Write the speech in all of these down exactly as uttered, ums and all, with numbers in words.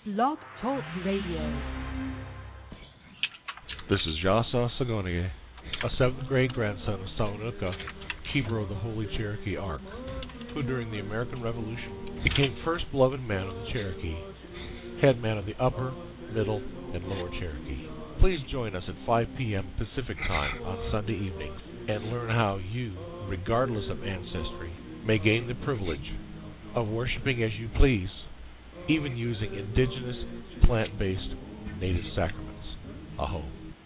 Blog Talk Radio. This is Jasa Sagonie, a seventh grade grandson of Saunuka, keeper of the Holy Cherokee Ark, who during the American Revolution became first beloved man of the Cherokee, head man of the Upper, Middle, and Lower Cherokee. Please join us at five p.m. Pacific Time on Sunday evenings and learn how you, regardless of ancestry, may gain the privilege of worshiping as you please, even using indigenous, plant-based, native sacraments. Aho.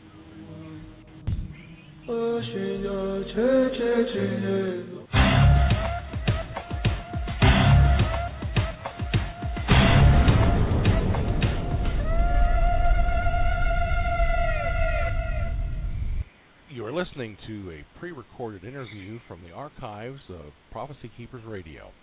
You are listening to a pre-recorded interview from the archives of Prophecy Keepers Radio.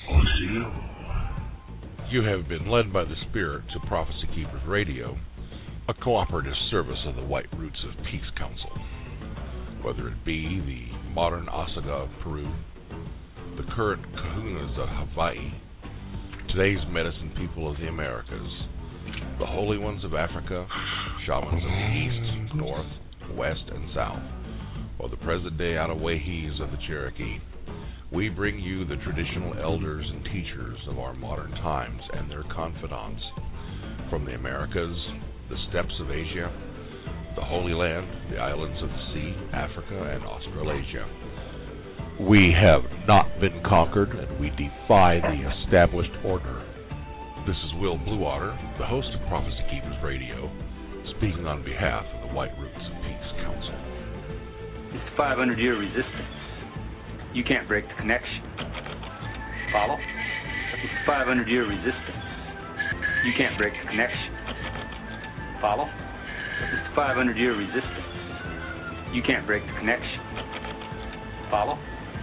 You have been led by the Spirit to Prophecy Keepers Radio, a cooperative service of the White Roots of Peace Council. Whether it be the modern Osaga of Peru, the current Kahunas of Hawaii, today's medicine people of the Americas, the holy ones of Africa, shamans of the East, North, West, and South, or the present-day Atawahis of the Cherokee, we bring you the traditional elders and teachers of our modern times and their confidants from the Americas, the steppes of Asia, the Holy Land, the islands of the sea, Africa, and Australasia. We have not been conquered, and we defy the established order. This is Will Bluewater, the host of Prophecy Keepers Radio, speaking on behalf of the White Roots of Peace Council. It's a five hundred year resistance. You can't break the connection. Follow? It's a five hundred year resistance. You can't break the connection. Follow? It's a five hundred year resistance. You can't break the connection. Follow?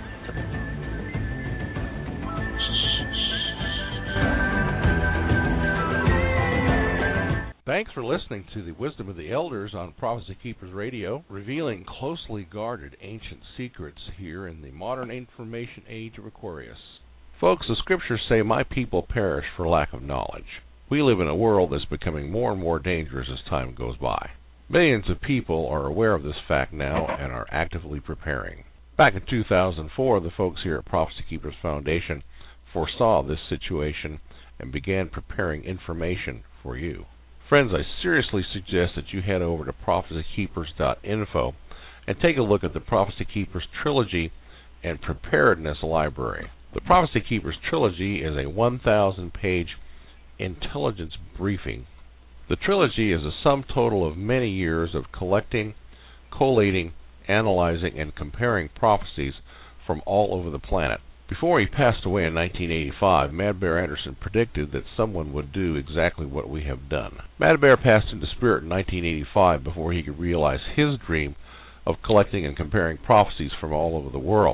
Thanks for listening to the Wisdom of the Elders on Prophecy Keepers Radio, revealing closely guarded ancient secrets here in the modern information age of Aquarius. Folks, the scriptures say, "My people perish for lack of knowledge." We live in a world that's becoming more and more dangerous as time goes by. Millions of people are aware of this fact now and are actively preparing. Back in two thousand four, the folks here at Prophecy Keepers Foundation foresaw this situation and began preparing information for you. Friends, I seriously suggest that you head over to prophecy keepers dot info and take a look at the Prophecy Keepers Trilogy and Preparedness Library. The Prophecy Keepers Trilogy is a one thousand page intelligence briefing. The trilogy is a sum total of many years of collecting, collating, analyzing, and comparing prophecies from all over the planet. Before he passed away in nineteen eighty-five, Mad Bear Anderson predicted that someone would do exactly what we have done. Mad Bear passed into spirit in nineteen eighty-five before he could realize his dream of collecting and comparing prophecies from all over the world.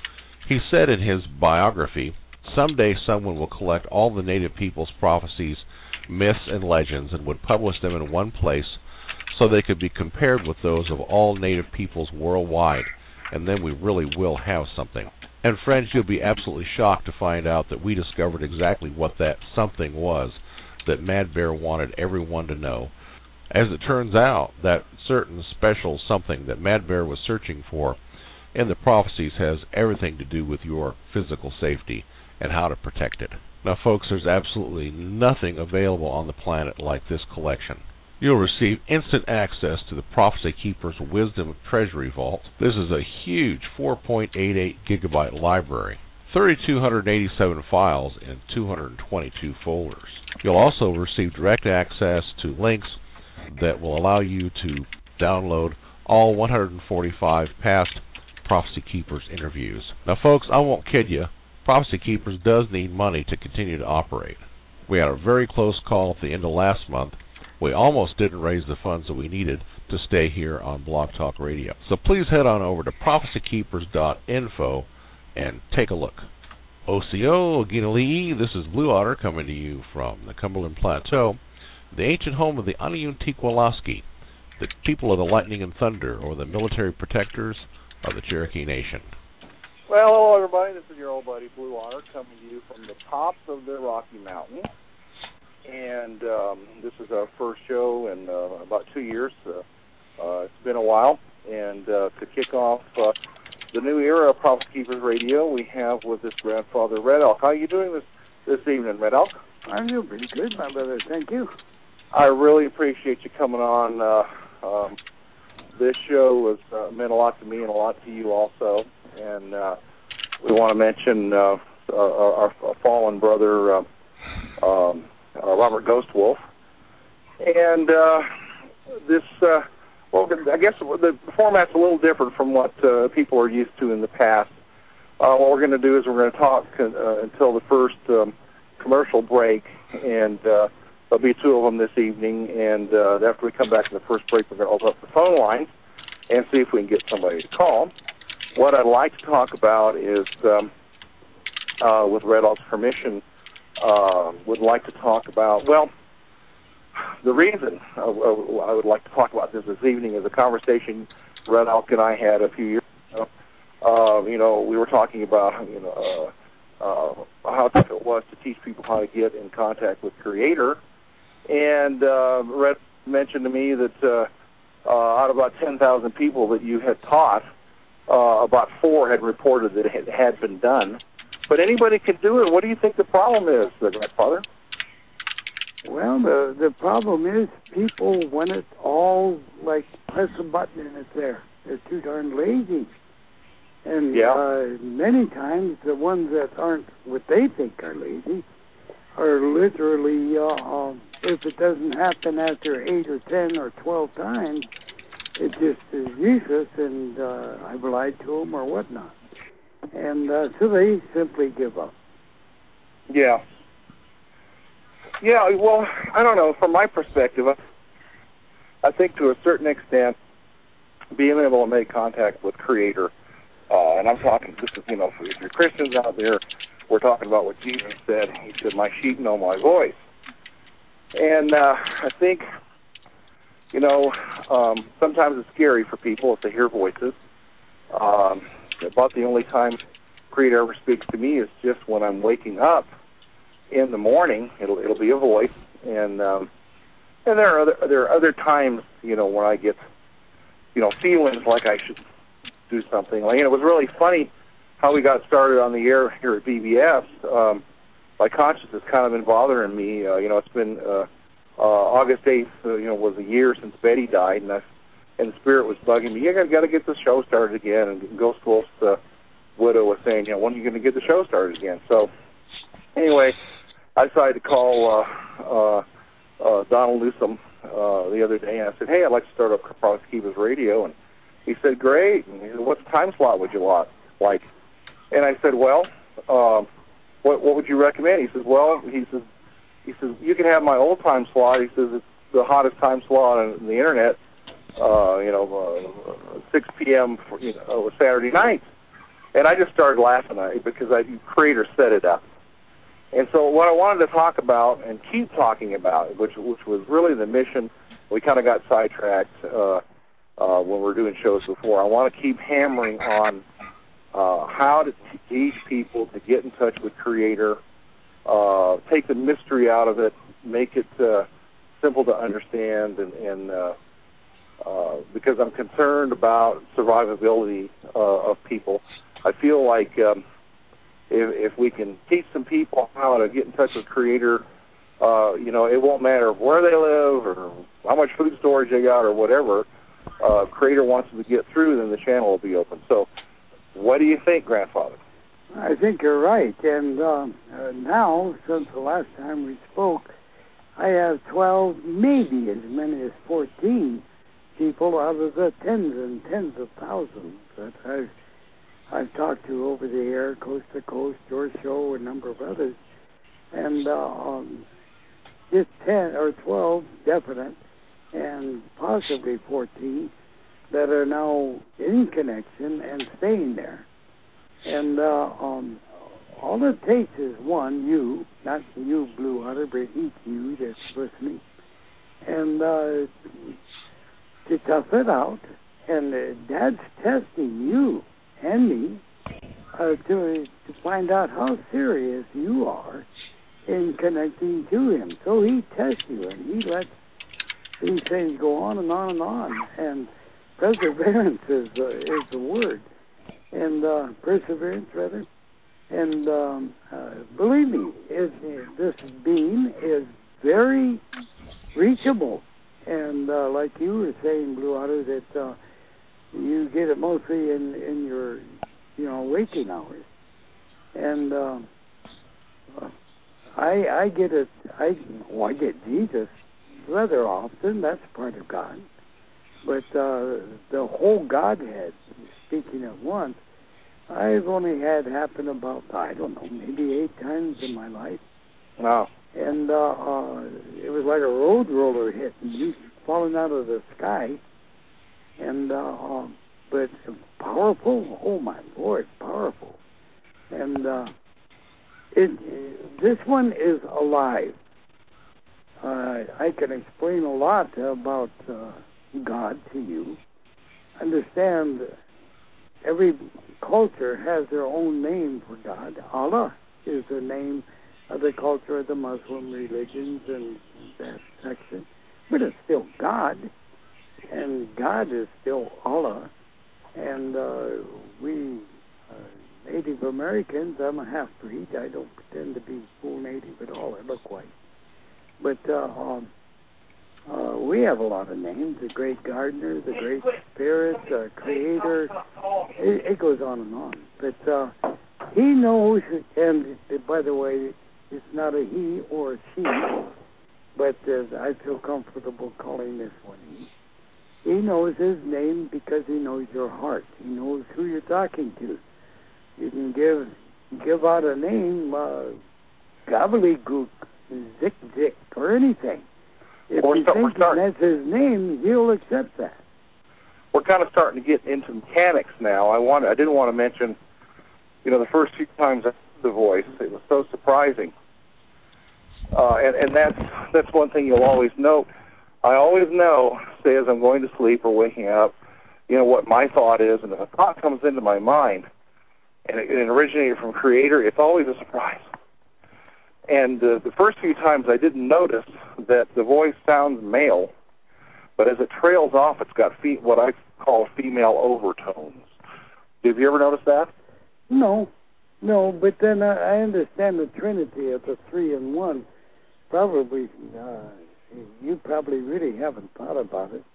He said in his biography, "Someday someone will collect all the native people's prophecies, myths, and legends and would publish them in one place so they could be compared with those of all native peoples worldwide, and then we really will have something." And friends, you'll be absolutely shocked to find out that we discovered exactly what that something was that Mad Bear wanted everyone to know. As it turns out, that certain special something that Mad Bear was searching for in the prophecies has everything to do with your physical safety and how to protect it. Now, folks, there's absolutely nothing available on the planet like this collection. You'll receive instant access to the Prophecy Keepers Wisdom Treasury Vault. This is a huge four point eight eight gigabyte library, three thousand two hundred eighty-seven files in two hundred twenty-two folders. You'll also receive direct access to links that will allow you to download all one hundred forty-five past Prophecy Keepers interviews. Now, folks, I won't kid you. Prophecy Keepers does need money to continue to operate. We had a very close call at the end of last month. We almost didn't raise the funds that we needed to stay here on Blog Talk Radio. So please head on over to prophecy keepers dot info and take a look. O C O, Ginali'i, this is Blue Otter coming to you from the Cumberland Plateau, the ancient home of the Aniuntiqualaski, the people of the lightning and thunder, or the military protectors of the Cherokee Nation. Well, hello everybody, this is your old buddy Blue Otter coming to you from the tops of the Rocky Mountains. and um, this is our first show in uh, about two years. Uh, uh, it's been a while, and uh, to kick off uh, the new era of Prophecy Keepers Radio, we have with us Grandfather Red Elk. How are you doing this, this evening, Red Elk? I'm doing pretty good, my brother. Thank you. I really appreciate you coming on. Uh, um, this show has uh, meant a lot to me and a lot to you also, and uh, we want to mention uh, our, our fallen brother, uh, um, uh, Robert Ghostwolf. And uh, this, uh, well, I guess the format's a little different from what uh, people are used to in the past. Uh, what we're going to do is we're going to talk uh, until the first um, commercial break, and uh, there'll be two of them this evening. And uh, after we come back to the first break, we're going to open up the phone lines and see if we can get somebody to call. What I'd like to talk about is, um, uh, with Red Elk's permission, uh, would like to talk about, well, the reason I, I would like to talk about this this evening is a conversation Red Elk and I had a few years ago. Uh, you know, we were talking about, you know, uh, uh, how tough it was to teach people how to get in contact with Creator. And uh, Red mentioned to me that uh, uh, out of about ten thousand people that you had taught, uh, about four had reported that it had been done. But anybody can do it. What do you think the problem is, Grandfather? Well, the the problem is people want it all, like, press a button and it's there. They're too darn lazy. And yeah. uh, many times the ones that aren't what they think are lazy are literally, uh, um, if it doesn't happen after eight or ten or twelve times, it just is useless and uh, I've lied to them or whatnot. And uh, so they simply give up. Yeah. Yeah, well, I don't know. From my perspective, I think to a certain extent, being able to make contact with Creator, uh, and I'm talking, this is, you know, if you're Christians out there, we're talking about what Jesus said. He said, my sheep know my voice. And uh, I think, you know, um, sometimes it's scary for people if they hear voices. Um, about the only time Creator ever speaks to me is just when I'm waking up in the morning. It'll it'll be a voice, and um, and there are other there are other times, you know, when I get, you know, feelings like I should do something. Like, and it was really funny how we got started on the air here at B B S. Um, my conscience has kind of been bothering me. Uh, you know, it's been uh, uh, August eighth. Uh, you know, was a year since Betty died, and I, and the spirit was bugging me. You got got to get the show started again. And Ghost Wolf's uh, widow was saying, you know, when are you going to get the show started again? So anyway, I decided to call uh, uh, uh, Donald Newsom uh, the other day, and I said, hey, I'd like to start up Prophecy Keepers Radio. And he said, great. And he said, what time slot would you like? And I said, well, um, what, what would you recommend? He says, well, he says, he says, you can have my old time slot. He says, it's the hottest time slot on the internet, uh, you know, uh, six p.m. For, you know, Saturday night. And I just started laughing at it because I, Creator set it up. And so what I wanted to talk about and keep talking about, which which was really the mission, we kind of got sidetracked uh, uh, when we were doing shows before. I want to keep hammering on uh, how to teach people to get in touch with Creator, uh, take the mystery out of it, make it uh, simple to understand, and, and uh, uh, because I'm concerned about survivability uh, of people. I feel like um, if, if we can teach some people how to get in touch with Creator, uh, you know, it won't matter where they live or how much food storage they got or whatever. Uh, Creator wants them to get through, then the channel will be open. So what do you think, Grandfather? I think you're right. And um, uh, now, since the last time we spoke, I have twelve, maybe as many as fourteen people out of the tens and tens of thousands that I've I've talked to over the air, coast to coast, your show, a number of others, and uh, um, just ten or twelve definite, and possibly fourteen that are now in connection and staying there. And uh, um, all it takes is one, you, not you, Blue Hunter, but each you that's listening, and uh, to tough it out. And uh, Dad's testing you and me uh, to to find out how serious you are in connecting to him. So he tests you, and he lets these things go on and on and on. And perseverance is the, is the word. And uh, perseverance, rather. And um, uh, believe me, it, it, this being is very reachable. And uh, like you were saying, Blue Otter, that uh, you get it mostly in, in your, you know, waking hours. And uh, I I get it. I well, I get Jesus rather often. That's part of God. But uh, the whole Godhead, speaking at once, I've only had happen about, I don't know, maybe eight times in my life. Wow. And uh, uh, it was like a road roller hitting you, falling out of the sky. And uh, uh, but powerful. Oh my Lord, powerful. And uh, it, it this one is alive. Uh, I can explain a lot about uh, God to you. Understand, every culture has their own name for God. Allah is the name of the culture of the Muslim religions and that section. But it's still God, and God is still Allah. And uh, we, uh, Native Americans, I'm a half-breed. I don't pretend to be full Native at all. I look white. But uh, um, uh, we have a lot of names. The Great Gardener, the Great Spirit, the Creator. It, it goes on and on. But uh, He knows, and by the way, it's not a he or a she, but uh, I feel comfortable calling this one he. He knows his name because he knows your heart. He knows who you're talking to. You can give give out a name, uh, gobbledygook, zick zick, or anything. If We're you start, think start, that's his name, he'll accept that. We're kind of starting to get into mechanics now. I want I didn't want to mention, you know, the first few times I heard the voice, it was so surprising. Uh, and, and that's that's one thing you'll always note. I always know, say as I'm going to sleep or waking up, you know, what my thought is, and if a thought comes into my mind, and it, it originated from Creator, it's always a surprise. And uh, the first few times I didn't notice that the voice sounds male, but as it trails off, it's got fe- what I call female overtones. Have you ever noticed that? No, no, but then I, I understand the Trinity of the three in one. Probably, uh, you probably really haven't thought about it.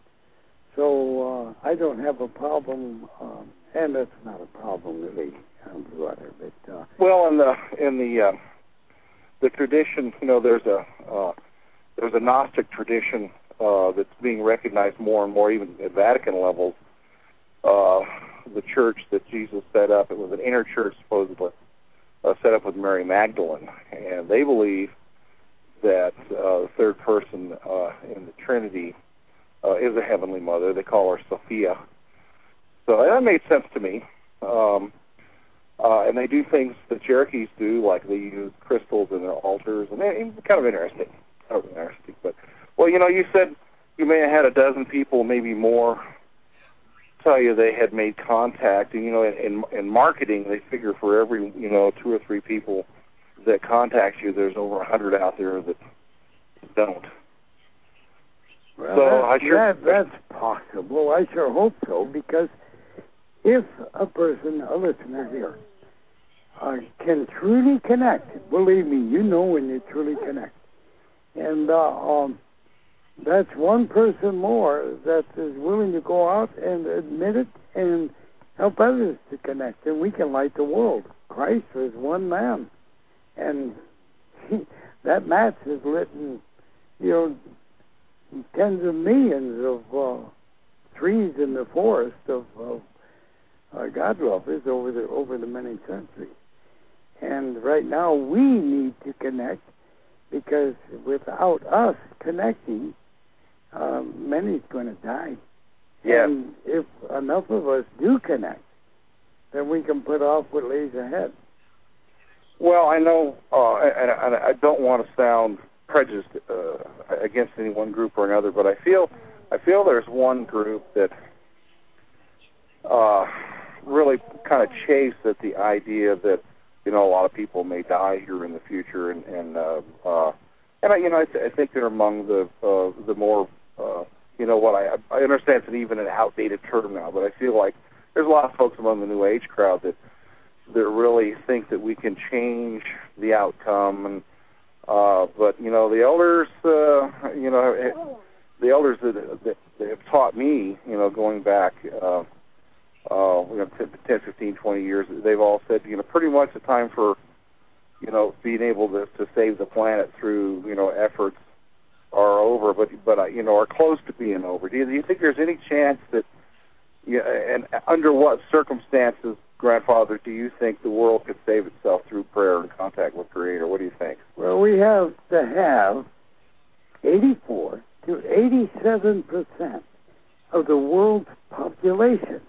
So uh, I don't have a problem, um, and that's not a problem really, um, brother. But uh, well, in the in the uh, the tradition, you know, there's a uh, there's a Gnostic tradition uh, that's being recognized more and more, even at Vatican levels. Uh, the church that Jesus set up, it was an inner church supposedly, uh, set up with Mary Magdalene, and they believe that uh, the third person uh, in the Trinity uh, is a heavenly mother. They call her Sophia. So that made sense to me. Um, uh, and they do things that Cherokees do, like they use crystals in their altars, and it's kind of interesting. Kind of interesting. But, well, you know, you said you may have had a dozen people, maybe more, tell you they had made contact. And, you know, in, in marketing, they figure for every, you know, two or three people that contact you, there's over a hundred out there that don't. Well, so that, I sure that, that's possible. I sure hope so, because if a person, a listener here, uh, can truly connect, believe me, you know when you truly connect, and uh, um, that's one person more that is willing to go out and admit it and help others to connect, and we can light the world. Christ was one man. And he, that match has lit, in, you know, tens of millions of uh, trees in the forest of, of uh, God lovers over the over the many centuries. And right now we need to connect, because without us connecting, um, many's going to die. Yeah. And if enough of us do connect, then we can put off what lays ahead. Well, I know, uh, and, and I don't want to sound prejudiced uh, against any one group or another, but I feel, I feel there's one group that uh, really kind of chafes at the idea that you know, a lot of people may die here in the future, and and uh, uh, and I, you know, I, th- I think they're among the uh, the more, uh, you know, what I I understand it's an, even an outdated term now, but I feel like there's a lot of folks among the New Age crowd that that really think that we can change the outcome, and uh, but you know, the elders, uh, you know, the elders that, that, that have taught me, you know, going back. Uh, Uh, you know, ten, fifteen, twenty years, they've all said, you know, pretty much the time for, you know, being able to, to save the planet through, you know, efforts are over, but, but uh, you know, are close to being over. Do you, do you think there's any chance that, you know, and under what circumstances, Grandfather, do you think the world could save itself through prayer and contact with Creator? What do you think? Well, we have to have eighty-four to eighty-seven percent of the world's population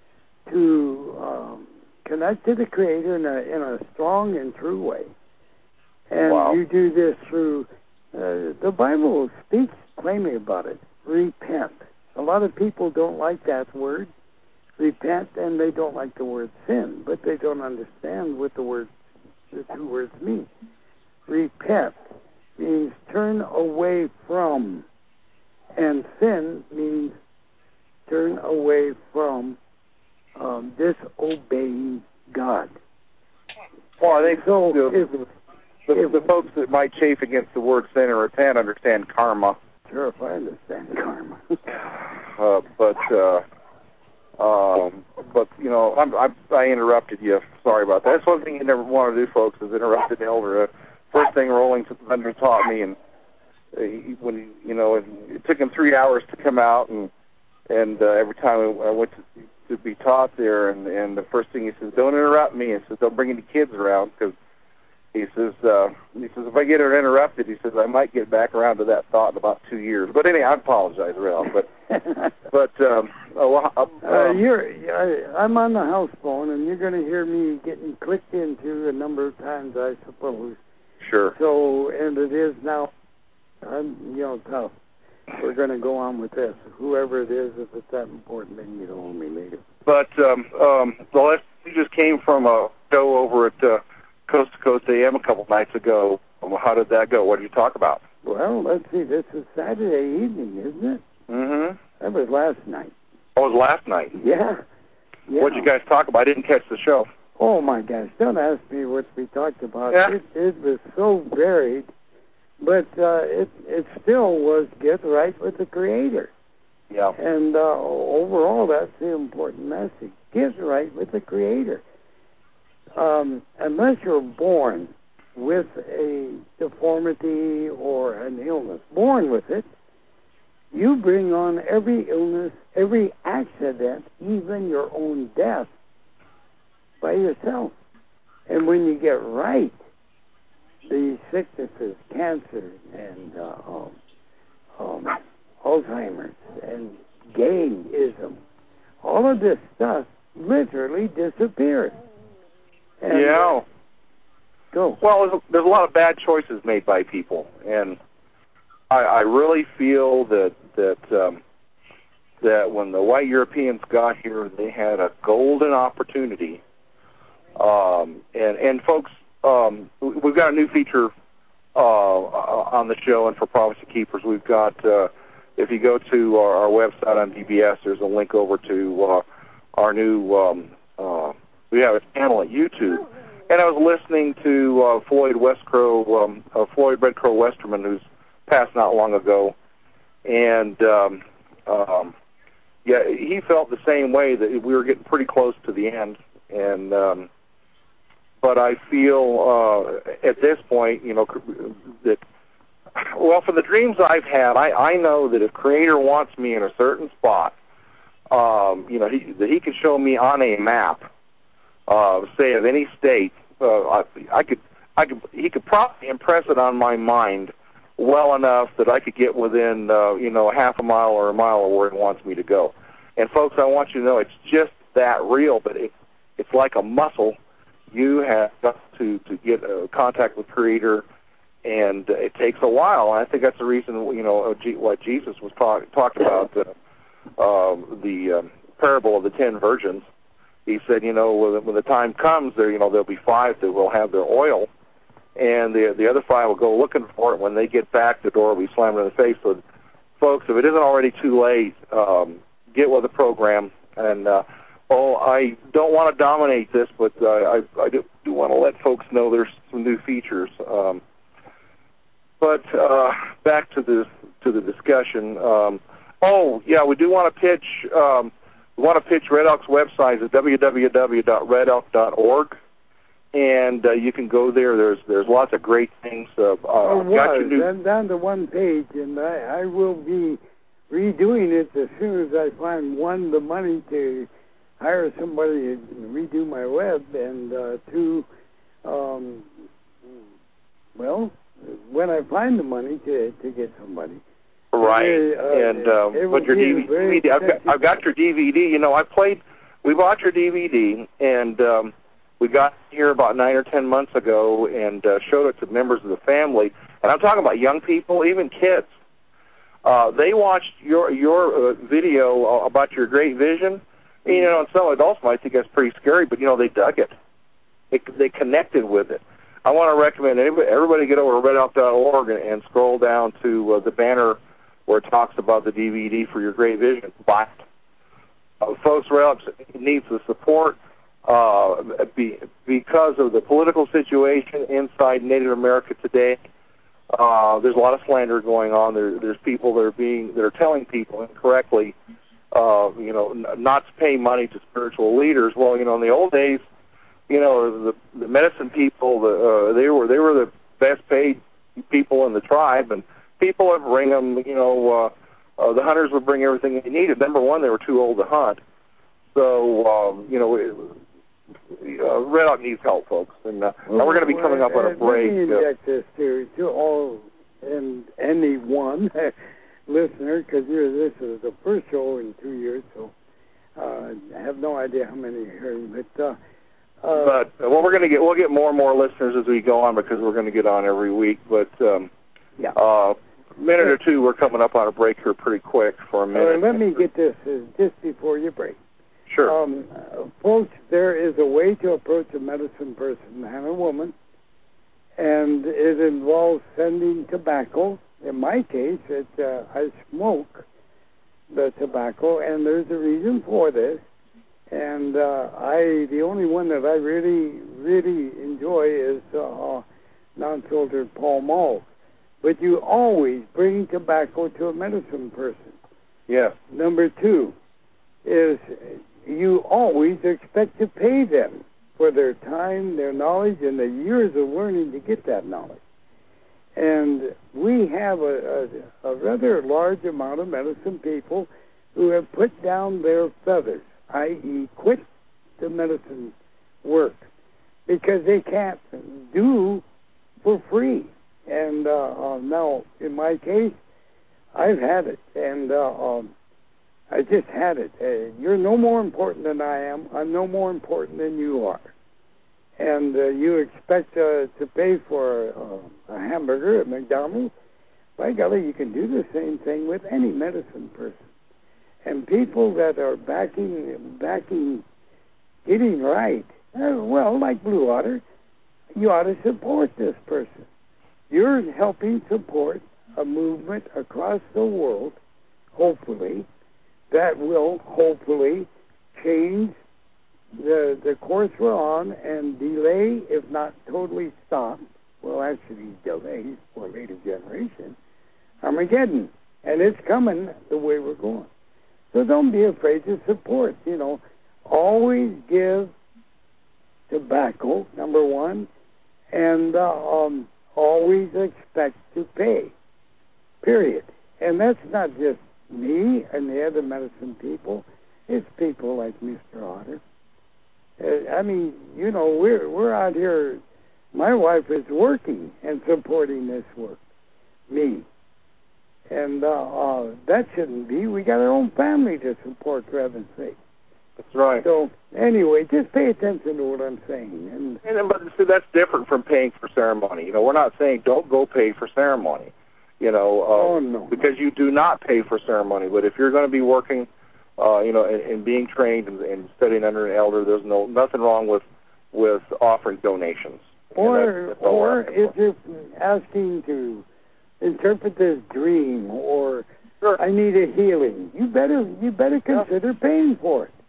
to um, connect to the Creator in a, in a strong and true way. And wow. you do this through, uh, the Bible speaks plainly about it, repent. A lot of people don't like that word, repent, and they don't like the word sin, but they don't understand what the word, the two words mean. Repent means turn away from, and sin means turn away from Um, disobeying God. Well, I think so. The, If, the, if, the folks that might chafe against the word sin or repent understand karma. Sure, if I understand karma. uh, but, uh, um, but you know, I'm, I'm, I interrupted you. Sorry about that. That's one thing you never want to do, folks, is interrupt an elder. Uh, first thing Rolling Thunder taught me, and uh, he, when he, you know, it, it took him three hours to come out, and and uh, every time I went to to be taught there, and, and the first thing he says, don't interrupt me. He says, don't bring any kids around, because he says, uh, he says, if I get her interrupted, he says, I might get back around to that thought in about two years. But anyway, I apologize, Ralph. But, but um, oh, uh, uh, you're, I, I'm on the house phone, and you're going to hear me getting clicked into a number of times, I suppose. Sure. So, and it is now, I'm, you know, tough. We're going to go on with this. Whoever it is, if it's that important, then you don't owe me later. But um, um, the last you just came from a show over at uh, Coast to Coast A M a couple nights ago. How did that go? What did you talk about? Well, let's see. This is Saturday evening, isn't it? Mm-hmm. That was last night. Oh, it was last night? Yeah. yeah. What did you guys talk about? I didn't catch the show. Oh, my gosh. Don't ask me what we talked about. Yeah. It, it was so varied. But uh, it it still was get right with the Creator. Yeah. And uh, overall, that's the important message. Get right with the Creator. Um, unless you're born with a deformity or an illness, born with it, you bring on every illness, every accident, even your own death, by yourself. And when you get right, these sicknesses, cancer, and uh, um, um, Alzheimer's, and gayism, all of this stuff literally disappears. And, yeah. Uh, go. Well, there's a, there's a lot of bad choices made by people, and I, I really feel that that um, that when the white Europeans got here, they had a golden opportunity. Um, and and folks. Um, we've got a new feature uh, on the show, and for Prophecy Keepers, we've got, uh, if you go to our, our website on D B S, there's a link over to uh, our new, um, uh, we have a channel at YouTube. And I was listening to uh, Floyd Westcrow, um, uh, Floyd Red Crow Westerman, who's passed not long ago, and um, um, yeah, he felt the same way, that we were getting pretty close to the end, and um, But I feel uh, at this point, you know, that, well, for the dreams I've had, I, I know that if Creator wants me in a certain spot, um, you know, he, that he could show me on a map, uh, say of any state, uh, I, I could, I could, he could probably impress it on my mind well enough that I could get within, uh, you know, half a mile or a mile of where he wants me to go. And folks, I want you to know it's just that real, but it, it's like a muscle. You have got to, to get uh, contact with Creator, and uh, it takes a while. And I think that's the reason, you know, what Jesus was talk, talked about, uh, uh, the um, parable of the ten virgins. he said, you know, when, when the time comes, there, you know, there'll be five that will have their oil, and the the other five will go looking for it. When they get back, the door will be slammed in the face. So, folks, if it isn't already too late, um, get with the program. And uh, oh, I don't want to dominate this, but uh, I, I do, do want to let folks know there's some new features. Um, but uh, back to the to the discussion. Um, oh, yeah, we do want to pitch. Um, we want to pitch Red Elk's website at w w w dot red elk dot org. And uh, you can go there. There's there's lots of great things. Uh, uh, oh, got was. your new... I'm down to one page, and I, I will be redoing it as soon as I find, one, the money to hire somebody to redo my web, and uh, two, um, well, when I find the money to to get somebody. Right, uh, and um, but your D V D, I've got, I've got your D V D. You know, I played. We bought your D V D, and um, we got here about nine or ten months ago, and uh, showed it to members of the family. And I'm talking about young people, even kids. Uh, they watched your your uh, video about your great vision. And, you know, and some adults might think that's pretty scary, but you know, they dug it. They they connected with it. I want to recommend anybody, everybody get over to red elk dot org and, and scroll down to uh, the banner where it talks about the D V D for your great vision. Buy it. Uh, folks, Red Elk needs the support uh, be, because of the political situation inside Native America today. Uh, there's a lot of slander going on. There, there's people that are being that are telling people incorrectly, uh, you know, n- not to pay money to spiritual leaders. Well, you know, in the old days, you know, the, the medicine people, the, uh, they were they were the best paid people in the tribe, and people would bring them, you know, uh, uh, the hunters would bring everything they needed. Number one, they were too old to hunt. So, um, you know, it, uh, Red Elk needs help, folks. And, uh, well, and we're going to be coming up on a break. Let me inject this to, to all and anyone listener, because this is the first show in two years, so uh, I have no idea how many are hearing. But, uh, uh, but uh, well, we're going to get we'll get more and more listeners as we go on, because we're going to get on every week. But um, yeah. Uh, A minute or two, we're coming up on a break here pretty quick for a minute. Uh, let me get this uh, just before you break. Sure. Um, uh, folks, there is a way to approach a medicine person, man or woman, and it involves sending tobacco. In my case, it, uh, I smoke the tobacco, and there's a reason for this. And uh, I, the only one that I really, really enjoy is uh, non-filtered Pall Mall. But you always bring tobacco to a medicine person. Yes. Number two is you always expect to pay them for their time, their knowledge, and the years of learning to get that knowledge. And we have a, a, a rather large amount of medicine people who have put down their feathers, that is quit the medicine work, because they can't do for free. And uh, uh, now, in my case, I've had it, and uh, um, I just had it. Uh, you're no more important than I am. I'm no more important than you are. And uh, you expect uh, to pay for uh, a hamburger at McDonald's? By golly, you can do the same thing with any medicine person. And people that are backing, backing, getting right, uh, well, like Blue Otter, you ought to support this person. You're helping support a movement across the world, hopefully, that will hopefully change the the course we're on and delay, if not totally stop, well, actually delay for a later generation, Armageddon. And it's coming the way we're going. So don't be afraid to support. You know, always give tobacco, number one, and uh, um, always expect to pay, period. And that's not just me and the other medicine people. It's people like Mister Otter. Uh, I mean, you know, we're we're out here. My wife is working and supporting this work, me. And uh, uh, that shouldn't be. We got our own family to support, for heaven's sake. That's right. So, anyway, just pay attention to what I'm saying. And, and but see, that's different from paying for ceremony. You know, we're not saying don't go pay for ceremony. You know, uh, oh, no. because you do not pay for ceremony. But if you're going to be working uh, you know, in, in being trained and, and studying under an elder, there's no nothing wrong with with offering donations. Or, that's, that's or if you're asking to interpret this dream, or sure. I need a healing, you better you better consider yeah. paying for it.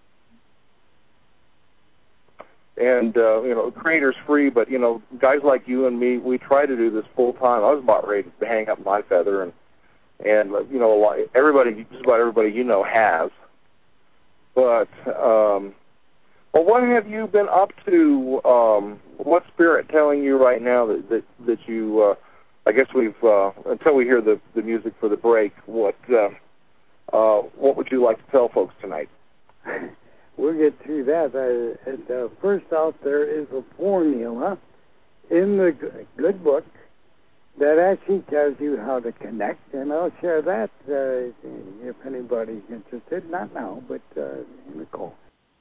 And, uh, you know, Creator's free, but, you know, guys like you and me, we try to do this full time. I was about ready to hang up my feather, and, and you know, a lot, everybody, just about everybody you know has. But, um, well, what have you been up to? Um, what's Spirit telling you right now that, that, that you, uh, I guess we've, uh, until we hear the, the music for the break, what, uh, uh, what would you like to tell folks tonight? We'll get through that. Uh, and, uh, first off, there is a formula in the good book that actually tells you how to connect, and I'll share that uh, if anybody's interested. Not now, but uh, in the call.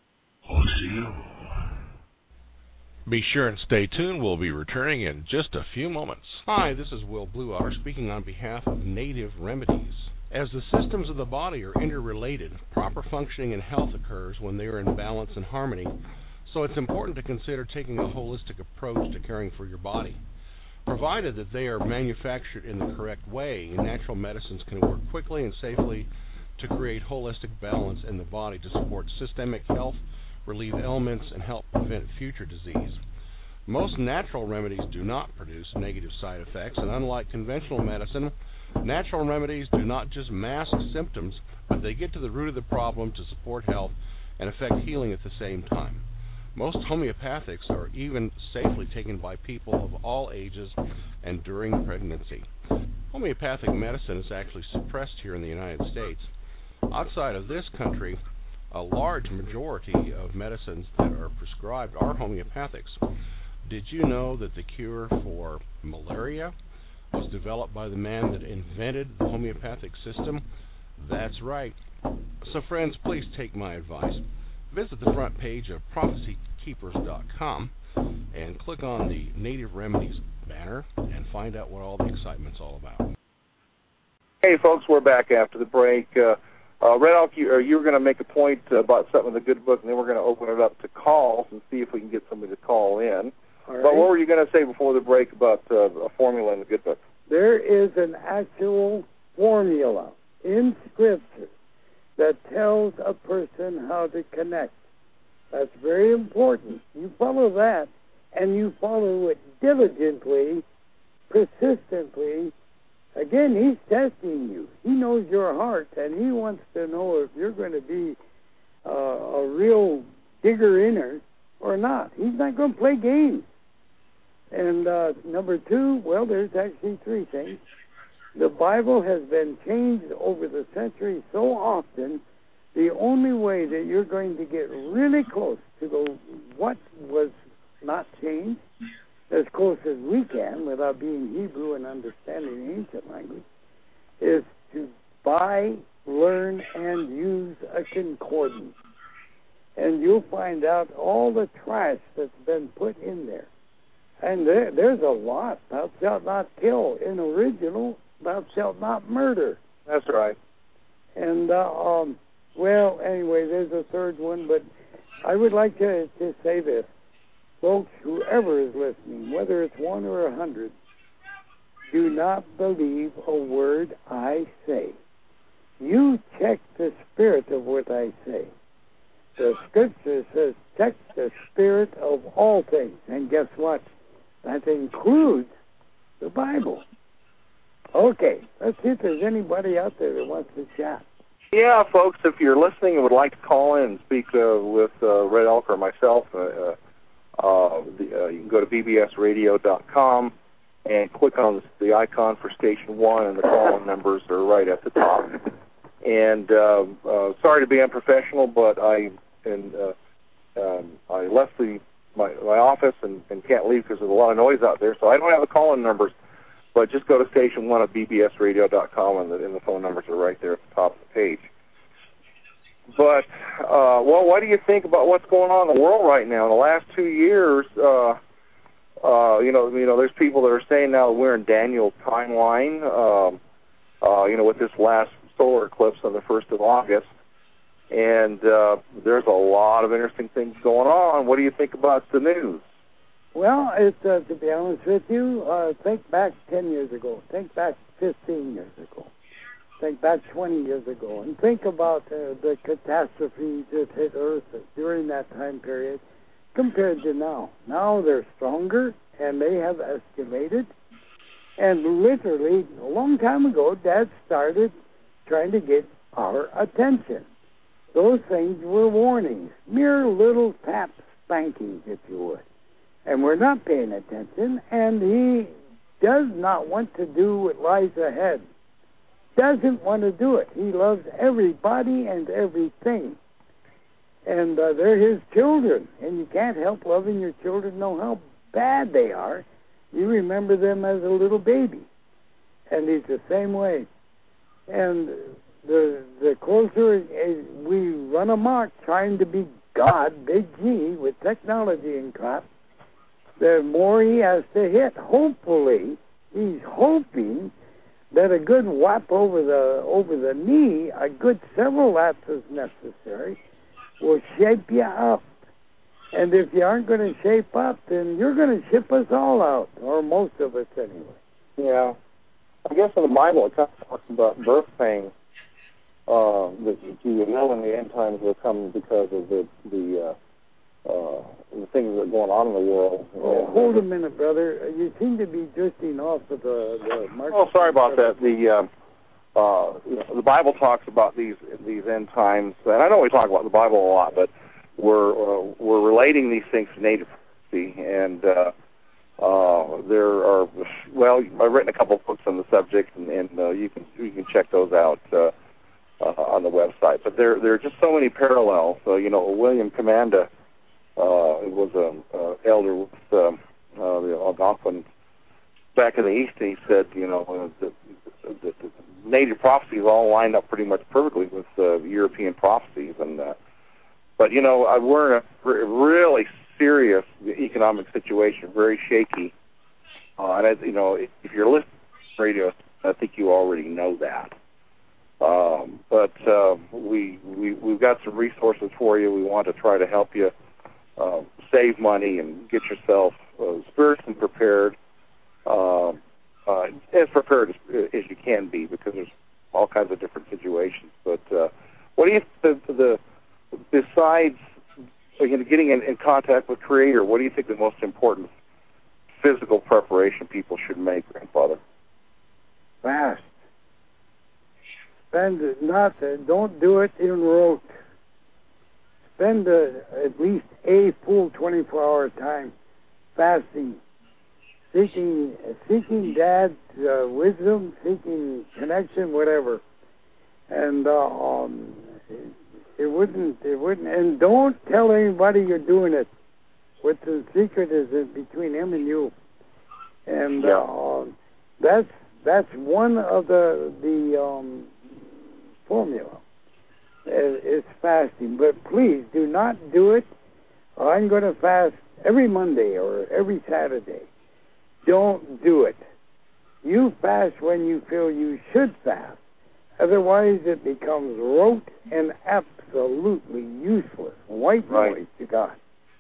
Be sure and stay tuned. We'll be returning in just a few moments. Hi, this is Will Bluewater speaking on behalf of Native Remedies. As the systems of the body are interrelated, proper functioning and health occurs when they are in balance and harmony, so it's important to consider taking a holistic approach to caring for your body. Provided that they are manufactured in the correct way, natural medicines can work quickly and safely to create holistic balance in the body to support systemic health, relieve ailments, and help prevent future disease. Most natural remedies do not produce negative side effects, and unlike conventional medicine, natural remedies do not just mask symptoms, but they get to the root of the problem to support health and affect healing at the same time. Most homeopathics are even safely taken by people of all ages and during pregnancy. Homeopathic medicine is actually suppressed here in the United States. Outside of this country, a large majority of medicines that are prescribed are homeopathics. Did you know that the cure for malaria was developed by the man that invented the homeopathic system? That's right. So friends, please take my advice. Visit the front page of prophecy keepers dot com and click on the Native Remedies banner and find out what all the excitement's all about. Hey folks, we're back after the break. Uh, uh, Red Elk, you, uh, you were going to make a point about something in the good book, and then we're going to open it up to calls and see if we can get somebody to call in. All right. But what were you going to say before the break about uh, a formula in the good book? There is an actual formula in Scripture that tells a person how to connect. That's very important. You follow that, and you follow it diligently, persistently. Again, he's testing you. He knows your heart, and he wants to know if you're going to be uh, a real digger-inner or not. He's not going to play games. And uh, number two, well, there's actually three things. The Bible has been changed over the centuries so often, the only way that you're going to get really close to the what was not changed, as close as we can without being Hebrew and understanding ancient language, is to buy, learn, and use a concordance. And you'll find out all the trash that's been put in there. And there, there's a lot. Thou shalt not kill. In original, thou shalt not murder. That's right. And, uh, um, well, anyway, there's a third one, but I would like to, to say this. Folks, whoever is listening, whether it's one or a hundred, do not believe a word I say. You check the spirit of what I say. The Scripture says, check the spirit of all things. And guess what? That includes the Bible. Okay, let's see if there's anybody out there that wants to chat. Yeah, folks, if you're listening and would like to call in and speak uh, with uh, Red Elk or myself, uh, uh, uh, the, uh, you can go to b b s radio dot com and click on the icon for Station one, and the call-in numbers are right at the top. And uh, uh, sorry to be unprofessional, but I and uh, um, I left the my, my office and, and can't leave because there's a lot of noise out there, so I don't have the call-in numbers. But just go to Station one at b b s radio dot com, and the, and the phone numbers are right there at the top of the page. But, uh, well, what do you think about what's going on in the world right now? In the last two years, uh, uh, you know, you know, there's people that are saying now we're in Daniel's timeline, um, uh, you know, with this last solar eclipse on the first of August. and uh, there's a lot of interesting things going on. What do you think about the news? Well, it's, uh, to be honest with you, uh, think back ten years ago. Think back fifteen years ago. Think back twenty years ago. And think about uh, the catastrophes that hit Earth during that time period compared to now. Now they're stronger, and they have estimated. And literally, a long time ago, Dad started trying to get our attention. Those things were warnings, mere little tap spankings, if you would. And we're not paying attention, and he does not want to do what lies ahead. Doesn't want to do it. He loves everybody and everything. And uh, they're his children, and you can't help loving your children, know how bad they are. You remember them as a little baby. And he's the same way. And the the closer we run amok trying to be God, big G, with technology and crap, the more he has to hit. Hopefully, he's hoping that a good whap over the over the knee, a good several laps is necessary, will shape you up. And if you aren't going to shape up, then you're going to ship us all out, or most of us anyway. Yeah. I guess in the Bible it kind of talks about birth pains. Uh, that you know in the end times will come because of the the uh, uh, the things that are going on in the world. Oh, and, hold a minute, brother. You seem to be drifting off of the, the market. Oh, sorry about that. The uh, uh, you know, the Bible talks about these these end times, and I know we talk about the Bible a lot, but we're uh, we're relating these things to native prophecy, and uh, uh, there are well, I've written a couple of books on the subject, and, and uh, you can you can check those out. Uh, Uh, on the website, but there there are just so many parallels. So you know, William Commanda uh, was an uh, elder with um, uh, the Algonquin back in the East, and he said, you know, uh, the, the, the native prophecies all lined up pretty much perfectly with uh, European prophecies. And uh, but you know, uh, we're in a really serious economic situation, very shaky. Uh, and as, you know, if, if you're listening to radio, I think you already know that. Um, but uh, we, we, we've got some resources for you. We want to try to help you uh, save money and get yourself uh, spiritually prepared, uh, uh, as prepared as, as you can be, because there's all kinds of different situations. But uh, what do you think, the, the, besides you know, getting in, in contact with Creator, what do you think the most important physical preparation people should make, Grandfather? Fast. Spend not, uh, don't do it in rote. Spend uh, at least a full twenty-four hour time fasting, seeking, uh, seeking Dad's uh, wisdom, seeking connection, whatever. And uh, um, it, it wouldn't, it wouldn't, and don't tell anybody you're doing it. What the secret is is between him and you. And yeah. uh, that's that's one of the the. Um, formula is fasting, but please do not do it. I'm going to fast every Monday or every Saturday. Don't do it. You fast when you feel you should fast. Otherwise, it becomes rote and absolutely useless. White right. noise to God.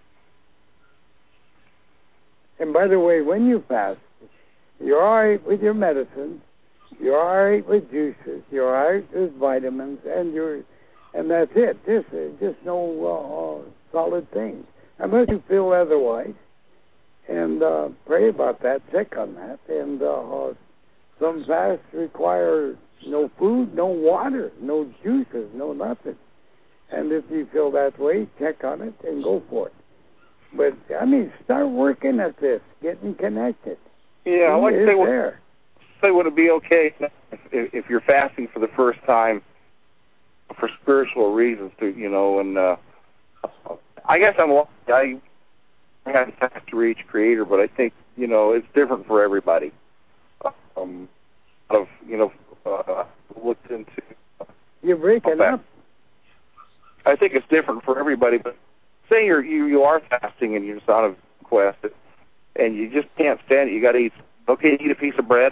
And by the way, when you fast, you're all right with your medicine. You're all right with juices. You're all right with vitamins, and you're, and that's it. Just, uh, just no uh, solid things, unless you feel otherwise. And uh, pray about that. Check on that. And uh, some fasts require no food, no water, no juices, no nothing. And if you feel that way, check on it and go for it. But I mean, start working at this, getting connected. Yeah, I like to say what. There. Say, would it be okay if, if you're fasting for the first time for spiritual reasons to, you know, and uh, I guess I'm I I have to reach Creator, but I think, you know, it's different for everybody. Um, of you know, uh, looked into. You're breaking up. I think it's different for everybody, but say you're you you are fasting and you're just on a quest, and you just can't stand it. You got to eat. Okay, eat a piece of bread.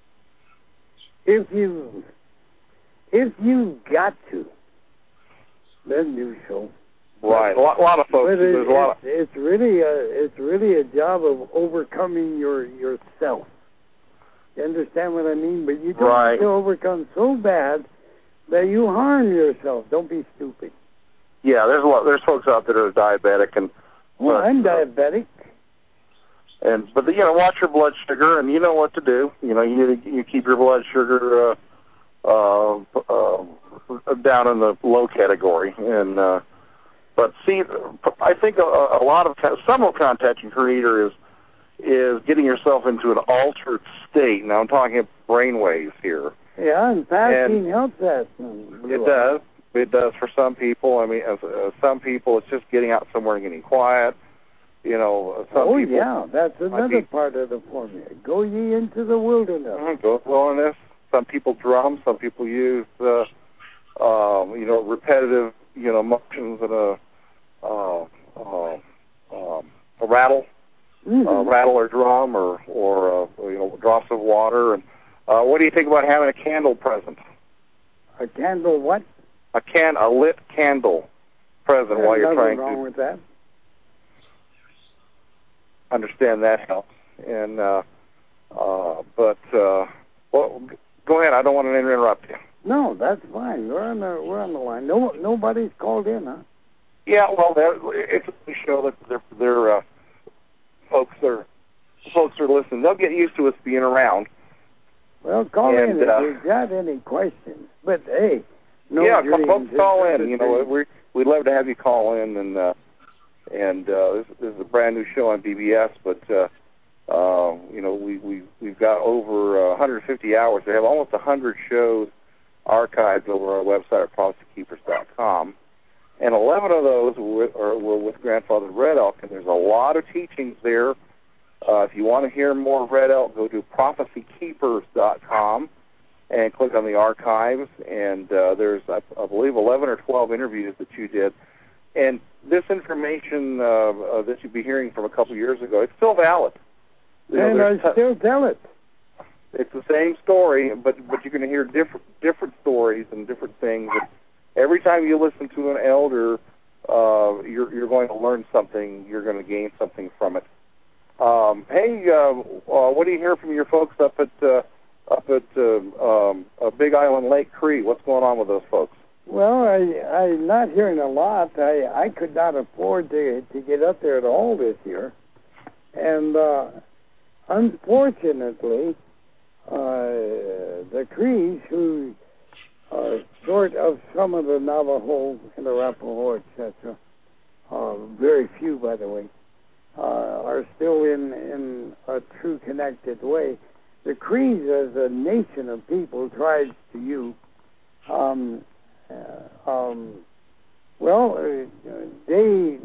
If you, if you got to, Ben do so. Right, a lot, a lot of folks. But it, there's a lot. Of, it's really a it's really a job of overcoming your yourself. You understand what I mean? But you don't right. have to overcome so bad that you harm yourself. Don't be stupid. Yeah, there's a lot. There's folks out there that are diabetic, and well, but, I'm diabetic. And but you know, watch your blood sugar, and you know what to do. You know, you need to, you keep your blood sugar uh, uh, uh, down in the low category, and. Uh, But see, I think a, a lot of some of contacting creator is is getting yourself into an altered state. Now I'm talking brainwaves here. Yeah, and fasting and helps that. It does. It does for some people. I mean, as, uh, some people it's just getting out somewhere and getting quiet. You know, some oh people. yeah, that's another be, part of the formula. Go ye into the wilderness. Mm-hmm, go to the wilderness. Some people drum. Some people use uh, um, you know repetitive you know motions and a. Uh, uh, um, a rattle, mm-hmm. uh, rattle or drum, or or uh, you know drops of water. And uh, what do you think about having a candle present? A candle, what? A can, a lit candle present There's while you're trying wrong to. with that. Understand that helps. And uh, uh, but uh, well, go ahead. I don't want to interrupt you. No, that's fine. We're on the we're on the line. No, nobody's called in, huh? Yeah, well, it's a show that they're, they're uh, folks are folks are listening. They'll get used to us being around. Well, call and, in if uh, you've got any questions. But hey, no yeah, dreams. folks call It's in. You know, we we'd love to have you call in, and uh, and uh, this, this is a brand new show on B B S. But uh, uh, you know, we we we've got over uh, one hundred fifty hours. We have almost one hundred shows archived over our website at prophecy keepers dot com. And eleven of those were, are, were with Grandfather Red Elk, and there's a lot of teachings there. Uh, if you want to hear more of Red Elk, go to prophecy keepers dot com and click on the archives. And uh, there's, I, I believe, eleven or twelve interviews that you did. And this information uh, uh, that you'll be hearing from a couple years ago, it's still valid. You and know, I t- still tell it. It's the same story, but but you're going to hear different different stories and different things. And every time you listen to an elder, uh, you're you're going to learn something. You're going to gain something from it. Um, hey, uh, uh, what do you hear from your folks up at uh, up at uh, um, uh, Big Island Lake Cree? What's going on with those folks? Well, I I'm not hearing a lot. I I could not afford to to get up there at all this year, and uh, unfortunately, uh, the Crees, who are sort of some of the Navajo and the Arapaho, et cetera, uh, very few, by the way, uh, are still in in a true connected way. The Crees, as a nation of people, tribes to you. Um, Uh, um, well, uh, they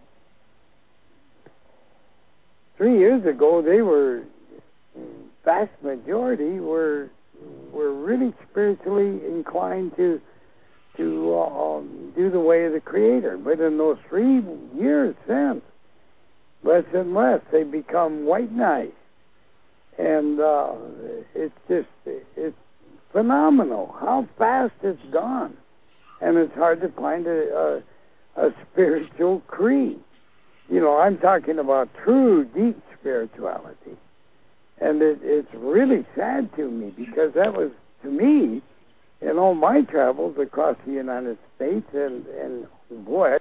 three years ago they were vast majority were were really spiritually inclined to to uh, um, do the way of the Creator. But in those three years since, less and less, they become white-knight, and uh, it's just it's phenomenal how fast it's gone. And it's hard to find a, a, a spiritual Cree. You know, I'm talking about true, deep spirituality. And it, it's really sad to me because that was, to me, in all my travels across the United States, and, and boy.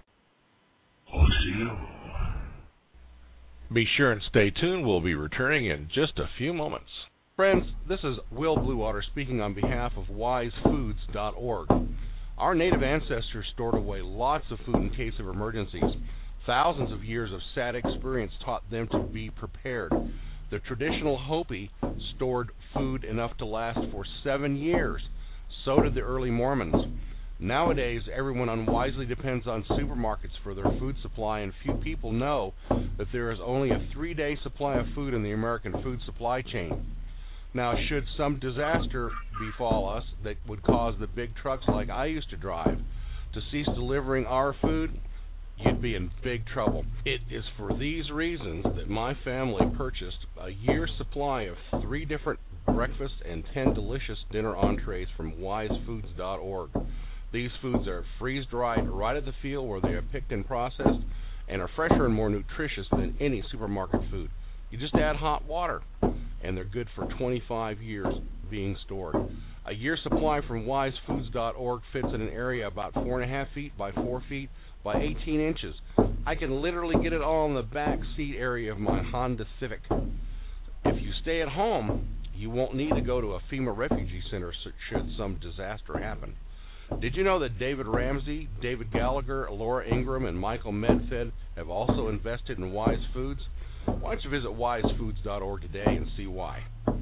Be sure and stay tuned. We'll be returning in just a few moments. Friends, this is Will Bluewater speaking on behalf of wise foods dot org. Our native ancestors stored away lots of food in case of emergencies. Thousands of years of sad experience taught them to be prepared. The traditional Hopi stored food enough to last for seven years. So did the early Mormons. Nowadays, everyone unwisely depends on supermarkets for their food supply, and few people know that there is only a three-day supply of food in the American food supply chain. Now, should some disaster befall us that would cause the big trucks like I used to drive to cease delivering our food, you'd be in big trouble. It is for these reasons that my family purchased a year's supply of three different breakfast and ten delicious dinner entrees from wise foods dot org. These foods are freeze-dried right at the field where they are picked and processed and are fresher and more nutritious than any supermarket food. You just add hot water, and they're good for twenty-five years being stored. A year's supply from wise foods dot org fits in an area about four and a half feet by four feet by eighteen inches. I can literally get it all in the back seat area of my Honda Civic. If you stay at home, you won't need to go to a FEMA refugee center should some disaster happen. Did you know that David Ramsey, David Gallagher, Laura Ingram, and Michael Medfed have also invested in Wise Foods? Why don't you visit wise foods dot org today and see why.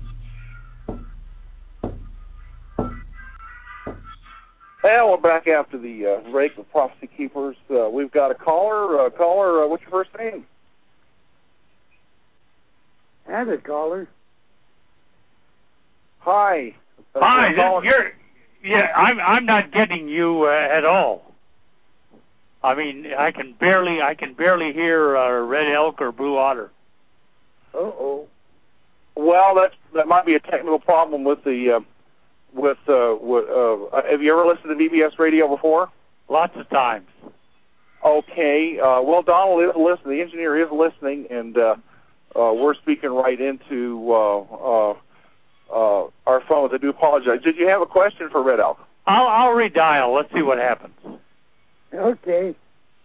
Well, we're back after the uh, break with Prophecy Keepers. Uh, we've got a caller. Uh, caller, uh, what's your first name? Have it, caller. Hi. Uh, Hi. you're, You're, yeah, I'm. I'm not getting you uh, at all. I mean, I can barely. I can barely hear uh, red elk or blue otter. Uh oh. Well, that that might be a technical problem with the. Uh, With, uh, with uh, have you ever listened to V B S radio before? Lots of times. Okay. Uh, well, Donald is listening. The engineer is listening, and uh, uh, we're speaking right into uh, uh, uh, our phones. I do apologize. Did you have a question for Red Elk? I'll, I'll redial. Let's see what happens. Okay.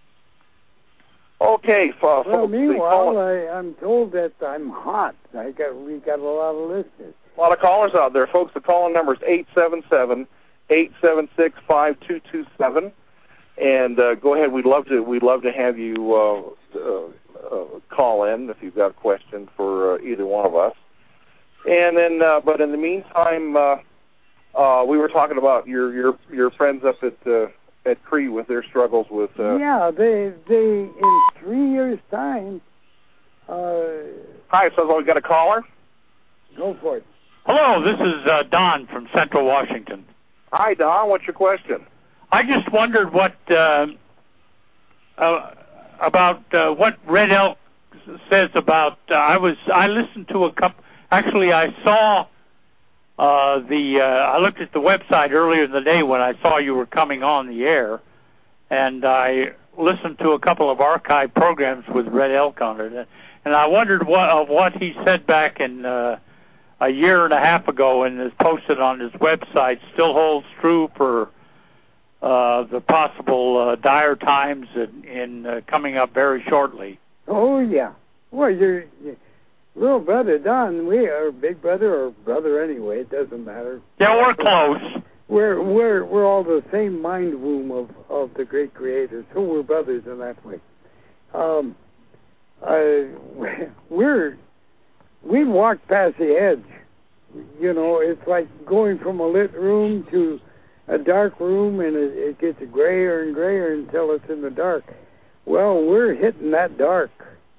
Okay. Uh, Well, meanwhile, I, I'm told that I'm hot. I got we got a lot of listeners. A lot of callers out there, folks. The call-in number is eight seven seven, eight seven six, five two two seven. And uh, go ahead. We'd love to. We'd love to have you uh, uh, uh, call in if you've got a question for uh, either one of us. And then, uh, but in the meantime, uh, uh, we were talking about your your your friends up at uh, at Cree with their struggles with. Uh, yeah, they they in three years' time. Uh, Hi, so we got a caller. Go for it. Hello, this is uh, Don from Central Washington. Hi, Don. What's your question? I just wondered what uh, uh, about uh, what Red Elk says about. Uh, I was I listened to a couple. Actually, I saw uh, the. Uh, I looked at the website earlier in the day when I saw you were coming on the air, and I listened to a couple of archive programs with Red Elk on it, and I wondered what of what he said back in. Uh, a year and a half ago and is posted on his website still holds true for uh, the possible uh, dire times in, in uh, coming up very shortly. Oh, yeah. Well, your little brother, Don, we are big brother or brother anyway. It doesn't matter. Yeah, we're close. We're we're we're all the same mind womb of, of the great creator, so we're brothers in that way. Um, uh, we're... We walked past the edge. You know, it's like going from a lit room to a dark room, and it, it gets grayer and grayer until it's in the dark. Well, we're hitting that dark.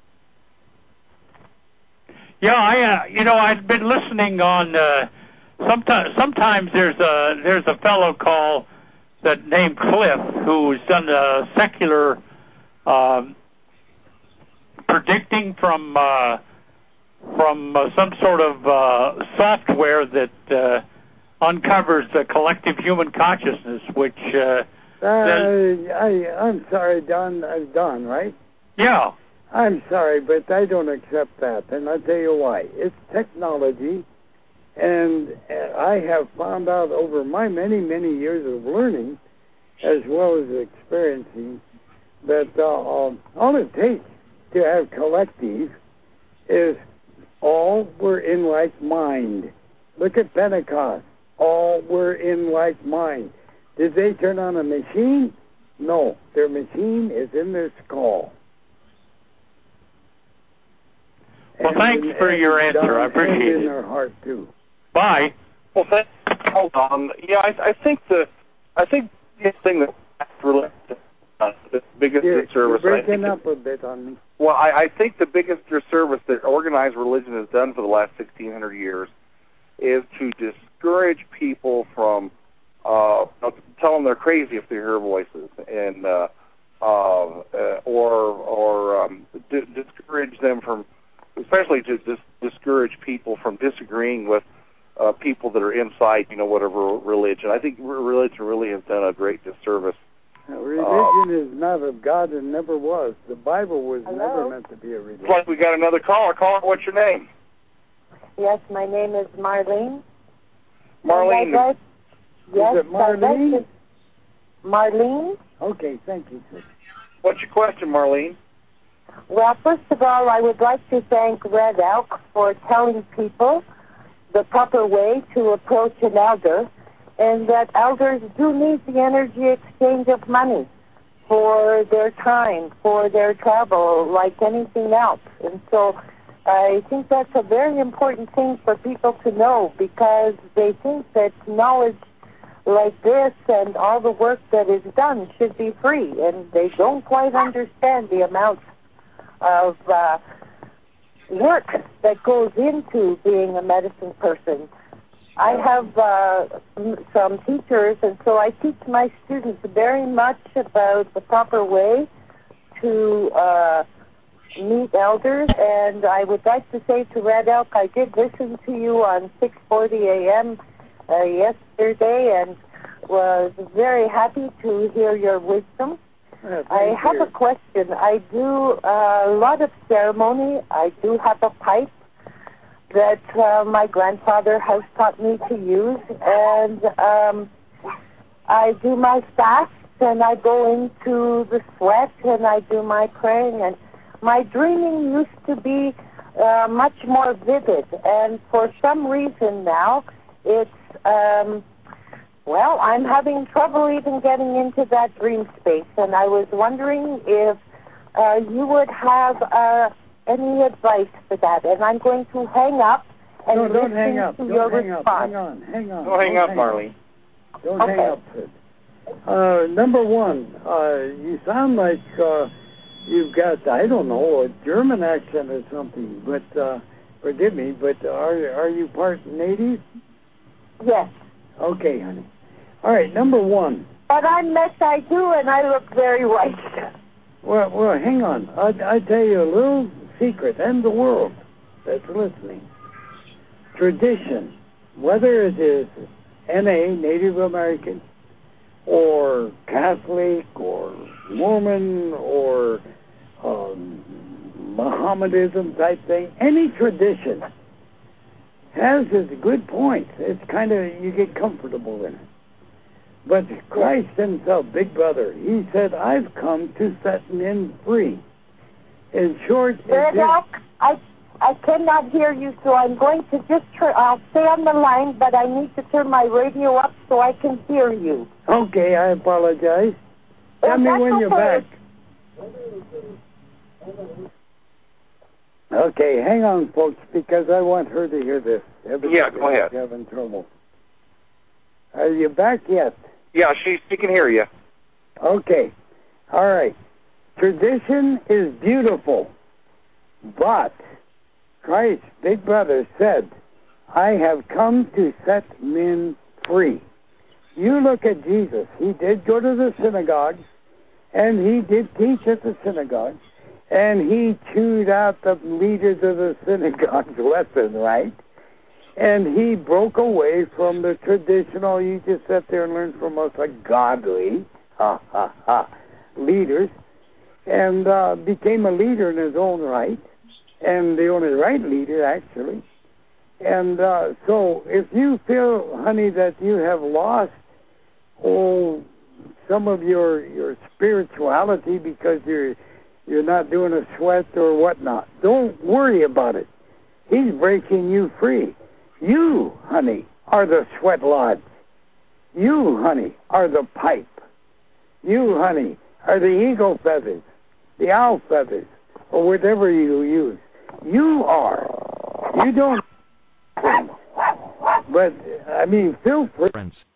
Yeah, I, uh, you know, I've been listening on. Uh, sometimes, sometimes there's a there's a fellow called that named Cliff who's done a secular um, predicting from. Uh, from uh, some sort of uh, software that uh, uncovers the collective human consciousness, which... Uh, uh, I, I'm sorry, Don, uh, Don, right? Yeah. I'm sorry, but I don't accept that, and I'll tell you why. It's technology, and I have found out over my many, many years of learning, as well as experiencing, that uh, um, all it takes to have collective is all were in like mind. Look at Pentecost. All were in like mind. Did they turn on a machine? No. Their machine is in their skull. Well, and thanks in, for your answer. down, I appreciate and in it. their heart too. Bye. Well, thank, hold on. Yeah, I, I think the I think the thing that relates to uh, the biggest You're, disservice. you're breaking I up a bit on me. Well, I, I think the biggest disservice that organized religion has done for the last sixteen hundred years is to discourage people from uh, tell them they're crazy if they hear voices, and uh, uh, or or um, d- discourage them from, especially to dis- discourage people from disagreeing with uh, people that are inside, you know, whatever religion. I think religion really has done a great disservice. Now, religion uh, is not of God and never was. The Bible was Hello? never meant to be a religion. It's like we got another caller. Caller, what's your name? Yes, my name is Marlene. Marlene. Like, yes, is it Marlene? Like Marlene. Okay, thank you, sir. What's your question, Marlene? Well, first of all, I would like to thank Red Elk for telling people the proper way to approach an elder, and that elders do need the energy exchange of money for their time, for their travel, like anything else. And so I think that's a very important thing for people to know, because they think that knowledge like this and all the work that is done should be free, and they don't quite understand the amount of uh, work that goes into being a medicine person. I have uh, some teachers, and so I teach my students very much about the proper way to uh, meet elders, and I would like to say to Red Elk, I did listen to you on six forty a.m. Uh, yesterday, and was very happy to hear your wisdom. Yeah, I have you. a question. I do uh, a lot of ceremony. I do have a pipe that uh, my grandfather has taught me to use, and um, I do my fast, and I go into the sweat, and I do my praying, and my dreaming used to be uh, much more vivid, and for some reason now, it's, um, well, I'm having trouble even getting into that dream space, and I was wondering if uh, you would have uh, any advice for that, and I'm going to hang up and no, listen don't hang up. to Don't your hang response. Up. Hang on, hang on. Don't hang don't up, hang Marlene. Up. Don't okay. hang up, Sid. Uh, number one, uh, you sound like uh, you've got, I don't know, a German accent or something, but uh, forgive me, but are are you part native? Yes. Okay, honey. All right, number one. But I'm Mesh, I do, and I look very white. Well, well, hang on. I I tell you a little secret, and the world that's listening. Tradition, whether it is N A, Native American, or Catholic, or Mormon, or um, Mohammedanism type thing, any tradition has its good points. It's kind of, you get comfortable in it. But Christ himself, Big Brother, he said, I've come to set men free. In short, Red Elk, I, I cannot hear you, so I'm going to just turn, I'll stay on the line, but I need to turn my radio up so I can hear you. Okay, I apologize. Tell Well, me that's when okay. you're back. Okay, hang on, folks, because I want her to hear this. Everybody Yeah, go ahead. is having trouble. Are you back yet? Yeah, she, she can hear you. Okay. All right. Tradition is beautiful, but Christ, Big Brother, said, I have come to set men free. You look at Jesus. He did go to the synagogue, and he did teach at the synagogue, and he chewed out the leaders of the synagogue's lesson, right? And he broke away from the traditional, you just sit there and learn from us, like godly, ha, ha, ha, leaders, and uh, became a leader in his own right, and the only right leader, actually. And uh, so if you feel, honey, that you have lost, oh, some of your your spirituality because you're you're not doing a sweat or whatnot, don't worry about it. He's breaking you free. You, honey, are the sweat lodge. You, honey, are the pipe. You, honey, are the eagle feathers, the owl feathers, or whatever you use. You are. You don't. But, I mean, feel free.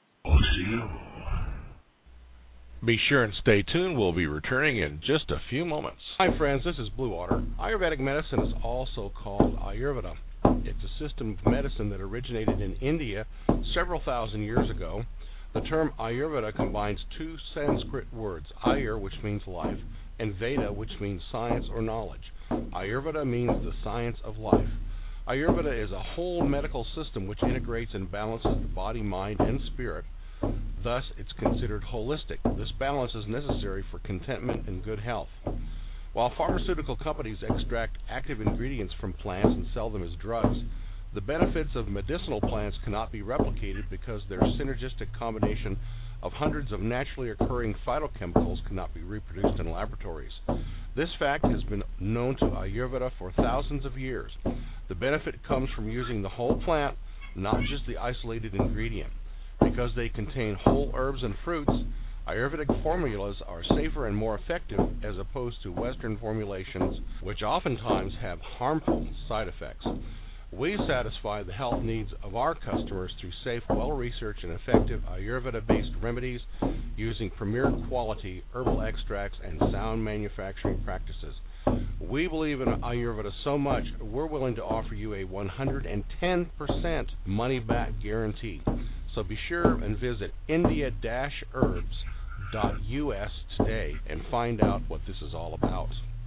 Be sure and stay tuned. We'll be returning in just a few moments. Hi, friends. This is Blue Water. Ayurvedic medicine is also called Ayurveda. It's a system of medicine that originated in India several thousand years ago. The term Ayurveda combines two Sanskrit words, Ayur, which means life, and Veda, which means science or knowledge. Ayurveda means the science of life. Ayurveda is a whole medical system which integrates and balances the body, mind, and spirit. Thus, it's considered holistic. This balance is necessary for contentment and good health. While pharmaceutical companies extract active ingredients from plants and sell them as drugs, the benefits of medicinal plants cannot be replicated because their synergistic combination of hundreds of naturally occurring phytochemicals cannot be reproduced in laboratories. This fact has been known to Ayurveda for thousands of years. The benefit comes from using the whole plant, not just the isolated ingredient. Because they contain whole herbs and fruits, Ayurvedic formulas are safer and more effective as opposed to Western formulations, which oftentimes have harmful side effects. We satisfy the health needs of our customers through safe, well-researched, and effective Ayurveda-based remedies using premier quality herbal extracts and sound manufacturing practices. We believe in Ayurveda so much, we're willing to offer you a one hundred ten percent money-back guarantee. So be sure and visit india dash herbs dot U S today and find out what this is all about.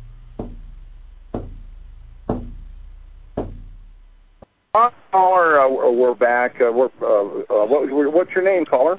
Caller, uh, we're back. Uh, we're, uh, uh, what, what's your name, caller?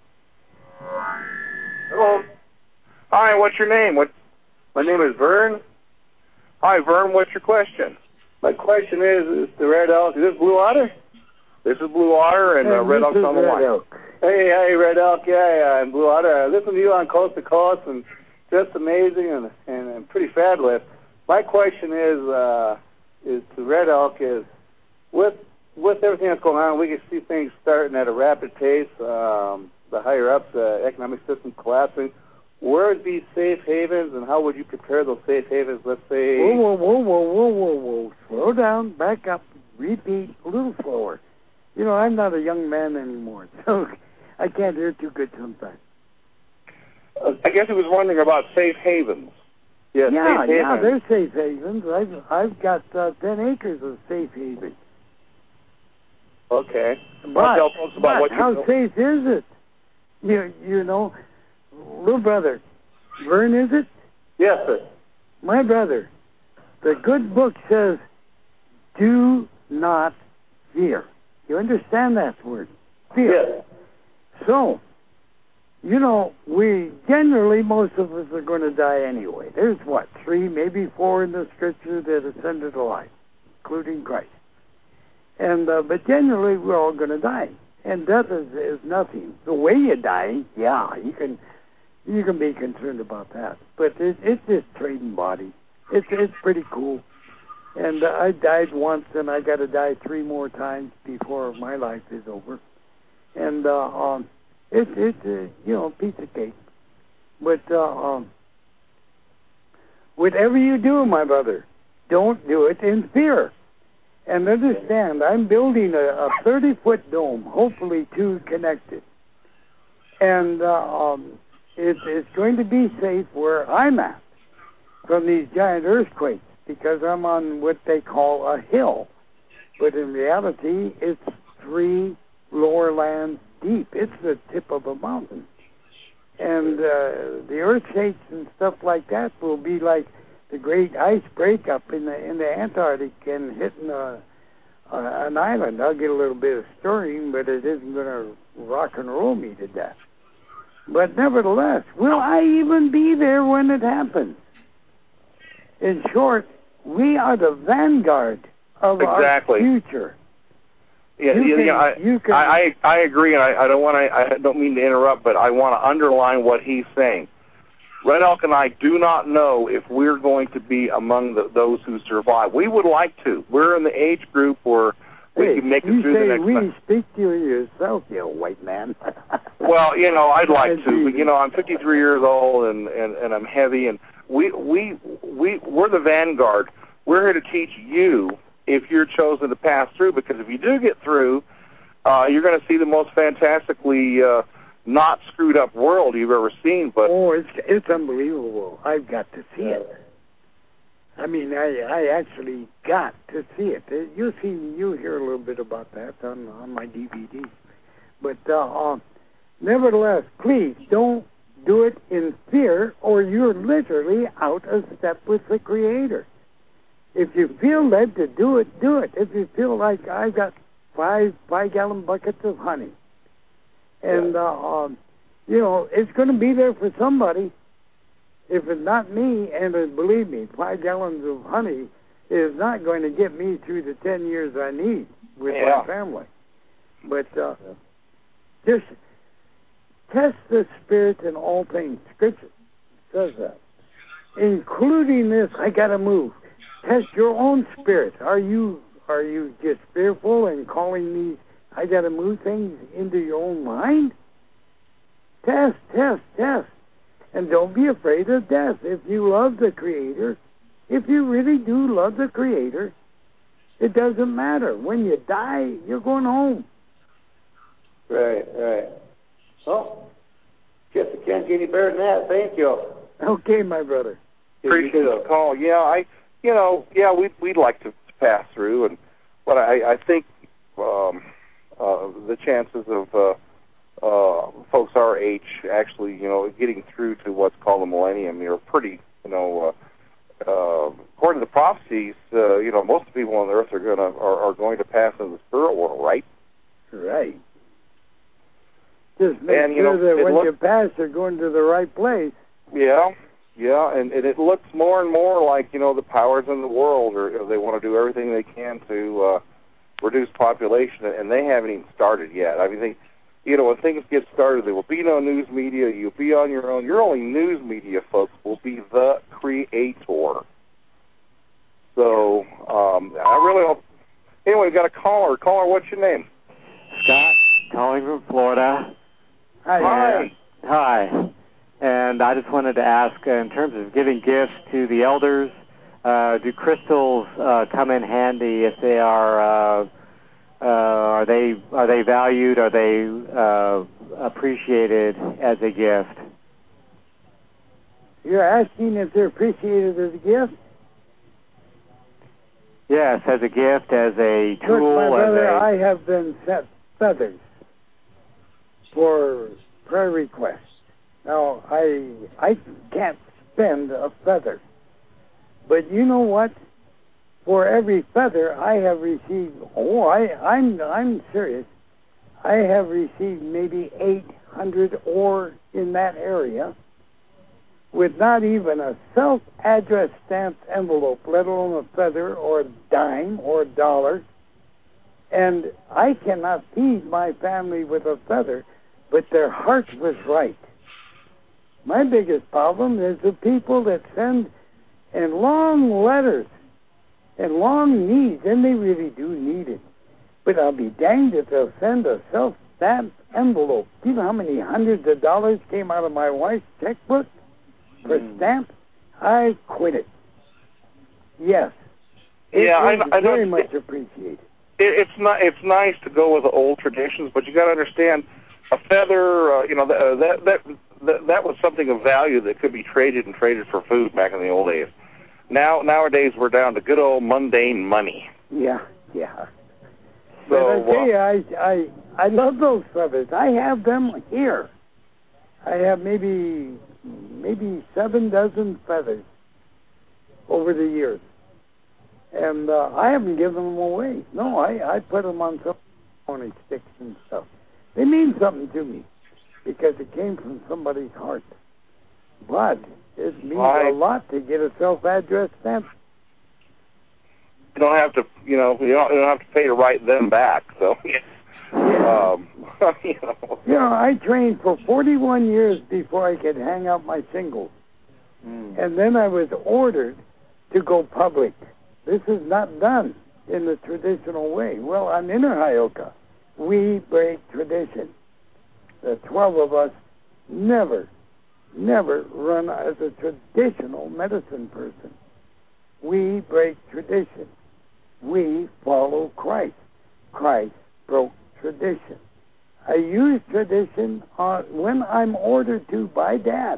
Hello. Hi, what's your name? What? My name is Vern. Hi, Vern. What's your question? My question is: Is the Red Elk? Is this Blue Otter? This is Blue Otter and uh, Red Elk's on the line. Hey, hey, Red Elk, yeah, yeah, and Blue Otter. I listen to you on Coast to Coast, and just amazing and and, and pretty fabulous. My question is, uh, is to Red Elk is. With with everything that's going on, we can see things starting at a rapid pace. Um, the higher ups, the economic system collapsing. Where would be safe havens, and how would you prepare those safe havens? Let's say. Whoa, whoa, whoa, whoa, whoa, whoa, whoa! Slow down, back up, repeat a little slower. You know, I'm not a young man anymore, so I can't hear too good sometimes. Uh, I guess he was wondering about safe havens. Yeah, yeah, safe yeah, havens. there's safe havens. I've I've got uh, ten acres of safe havens. Okay. But, tell folks about but what how you safe is it? You you know, little brother, Vern, is it? Yes, sir. My brother, the good book says, do not fear. You understand that word? Fear. Yes. So, you know, we generally, most of us are going to die anyway. There's what, three, maybe four in the scripture that ascended alive, including Christ. And uh, but generally, we're all going to die, and death is, is nothing. The way you die, yeah, you can you can be concerned about that, but it, it's just trading body. It's it's pretty cool. And uh, I died once, and I got to die three more times before my life is over. And uh, um, it's it's uh, you know, piece of cake. But uh, um, whatever you do, my brother, don't do it in fear. And understand, I'm building a thirty-foot dome, hopefully two connected. And uh, um, it, it's going to be safe where I'm at from these giant earthquakes because I'm on what they call a hill. But in reality, it's three lower lands deep. It's the tip of a mountain. And uh, the earthquakes and stuff like that will be like the great ice breakup in the in the Antarctic and hitting a, a, an island. I'll get a little bit of stirring, but it isn't going to rock and roll me to death. But nevertheless, will I even be there when it happens? In short, we are the vanguard of exactly. our future. Yeah, you yeah, can, yeah I, you can, I, I agree, and I, I don't want to. I don't mean to interrupt, but I want to underline what he's saying. Red Elk and I do not know if we're going to be among the, those who survive. We would like to. We're in the age group where we hey, can make it you through say the next. We month. speak to yourself, you white man. Well, you know, I'd like to. But, you know, I'm fifty-three years old and, and, and I'm heavy, and we we we we're the vanguard. We're here to teach you if you're chosen to pass through, because if you do get through, uh, you're going to see the most fantastically uh, not screwed up world you've ever seen. But oh, it's it's unbelievable. I've got to see it. I mean, I I actually got to see it. You'll see, you'll hear a little bit about that on on my D V D. But uh, uh, nevertheless, please don't do it in fear, or you're literally out of step with the Creator. If you feel led to do it, do it. If you feel like I've got five five-gallon buckets of honey, and, yeah. uh, um, you know, it's going to be there for somebody. If it's not me, and uh, believe me, five gallons of honey is not going to get me through the ten years I need with yeah. my family. But uh, just test the spirit in all things. Scripture says that. Including this, I got to move. Test your own spirit. Are you are you just fearful and calling these I got to move things into your own mind? Test, test, test. And don't be afraid of death. If you love the Creator, if you really do love the Creator, it doesn't matter. When you die, you're going home. Right, right. Well, guess it can't get any better than that. Thank you. Okay, my brother. Appreciate the call. Yeah, I, you know, yeah, we'd we'd like to pass through, and but I, I think um, uh, the chances of uh, uh, folks our age actually, you know, getting through to what's called the millennium, are pretty, you know, uh, uh, according to the prophecies, uh, you know, most of the people on the earth are gonna are, are going to pass into the spirit world, right? Right. Just make and, you sure know, that when looks, you pass, you're going to the right place. Yeah. Yeah, and, and it looks more and more like, you know, the powers in the world, or they want to do everything they can to uh, reduce population, and they haven't even started yet. I mean, they, you know, when things get started, there will be no news media. You'll be on your own. Your only news media, folks, will be the Creator. So um, I really hope. Anyway, we've got a caller. Caller, what's your name? Scott, calling from Florida. Hi. Hi. Hi. And I just wanted to ask, uh, in terms of giving gifts to the elders, uh, do crystals uh, come in handy if they are uh, uh, are they are they valued? Are they uh, appreciated as a gift? You're asking if they're appreciated as a gift? Yes, as a gift, as a tool. Look, my brother, as a... I have been sent feathers for prayer requests. Now, I I can't spend a feather. But you know what? For every feather I have received, oh, I, I'm, I'm serious, I have received maybe eight hundred or in that area with not even a self-addressed stamped envelope, let alone a feather or a dime or a dollar. And I cannot feed my family with a feather, but their heart was right. My biggest problem is the people that send in long letters and long needs, and they really do need it. But I'll be danged if they'll send a self-stamped envelope. Do you know how many hundreds of dollars came out of my wife's checkbook for mm. stamp? I quit it. Yes. It yeah, is I, I very know, much it, appreciated. It, it's not. It's nice to go with the old traditions, but you got to understand, a feather, uh, you know, uh, that that. That, that was something of value that could be traded and traded for food back in the old days. Now, nowadays, we're down to good old mundane money. Yeah, yeah. So, but I tell uh, you, I, I, I love those feathers. I have them here. I have maybe, maybe seven dozen feathers over the years, and uh, I haven't given them away. No, I, I put them on some pony sticks and stuff. They mean something to me, because it came from somebody's heart. But it means I, a lot to get a self-addressed stamp. You don't have to, you know, you don't, you don't have to pay to write them back. So, um, you know. You know, I trained for forty-one years before I could hang out my singles. Mm. And then I was ordered to go public. This is not done in the traditional way. Well, on Inner Hyoka, we break tradition. The twelve of us never, never run as a traditional medicine person. We break tradition. We follow Christ. Christ broke tradition. I use tradition on, when I'm ordered to by Dad.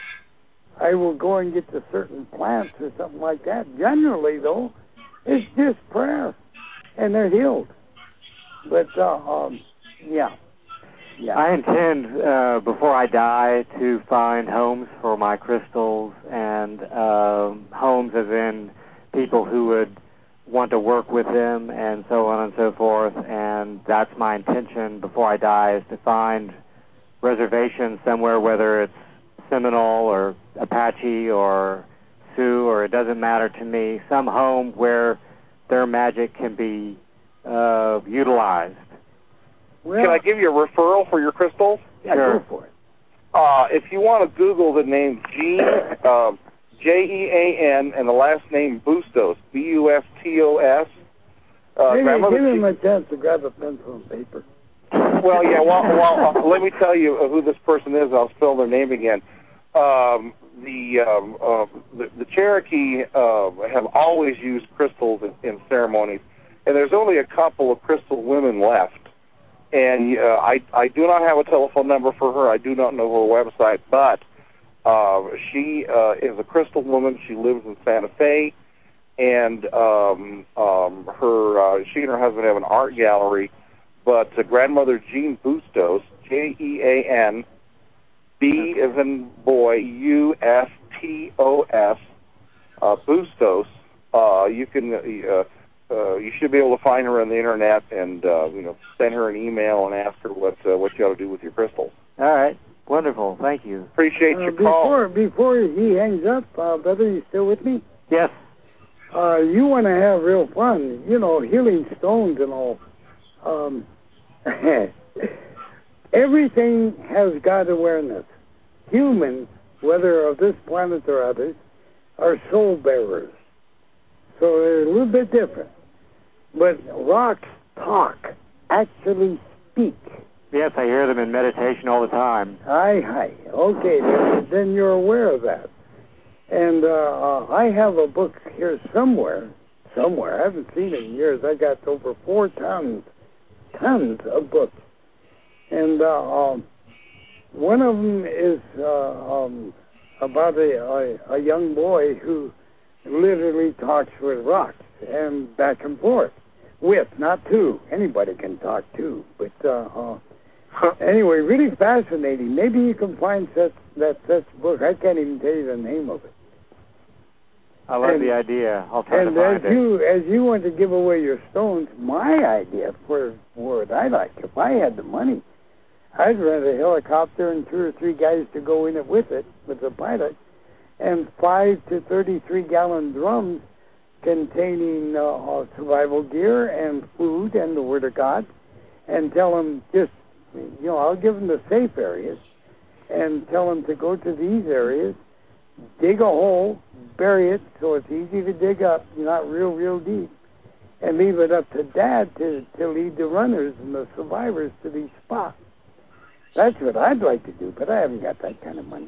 I will go and get to certain plants or something like that. Generally, though, it's just prayer, and they're healed. But, uh, um, yeah. Yeah. I intend, uh, before I die, to find homes for my crystals, and uh, homes as in people who would want to work with them and so on and so forth. And that's my intention before I die, is to find reservations somewhere, whether it's Seminole or Apache or Sioux, or it doesn't matter to me, some home where their magic can be uh, utilized. Well, can I give you a referral for your crystals? Yeah, sure. Go for it. Uh, if you want to Google the name Gene, uh, J E A N, and the last name Bustos, B U S T O S. Uh, Maybe grandmother give him Jean- a chance to grab a pencil and paper. Well, yeah, well, well uh, let me tell you who this person is. I'll spell their name again. Um, the, um, uh, the the Cherokee uh, have always used crystals in, in ceremonies, and there's only a couple of crystal women left. And uh, I I do not have a telephone number for her. I do not know her website, but uh, she uh, is a crystal woman. She lives in Santa Fe, and um, um, her uh, she and her husband have an art gallery. But uh, grandmother Jean Bustos, J E A N, B as in boy, U S T O S, uh, Bustos. Uh, you can. Uh, Uh, you should be able to find her on the internet, and uh, you know, send her an email and ask her what uh, what you ought to do with your crystals. All right, wonderful. Thank you. Appreciate Uh, your before, call. Before he hangs up, uh, brother, you still with me? Yes. Uh, you want to have real fun, you know, healing stones and all. Um, everything has God awareness. Humans, whether of this planet or others, are soul bearers. So they're a little bit different. But rocks talk, actually speak. Yes, I hear them in meditation all the time. Aye, aye. Okay, then, then you're aware of that. And uh, uh, I have a book here somewhere, somewhere. I haven't seen it in years. I got over four tons, tons of books. And uh, um, one of them is uh, um, about a, a, a young boy who literally talks with rocks and back and forth. With, not to. Anybody can talk to. But uh, uh, anyway, really fascinating. Maybe you can find such that such book. I can't even tell you the name of it. I love and, the idea. I'll try and to find as it. you as you want to give away your stones, my idea for for what I like, if I had the money, I'd rent a helicopter and two or three guys to go in it with it, with the pilot, and five to thirty-three gallon drums containing uh, survival gear and food and the Word of God, and tell them just, you know, I'll give them the safe areas and tell them to go to these areas, dig a hole, bury it so it's easy to dig up, not real, real deep, and leave it up to Dad to, to lead the runners and the survivors to these spots. That's what I'd like to do, but I haven't got that kind of money.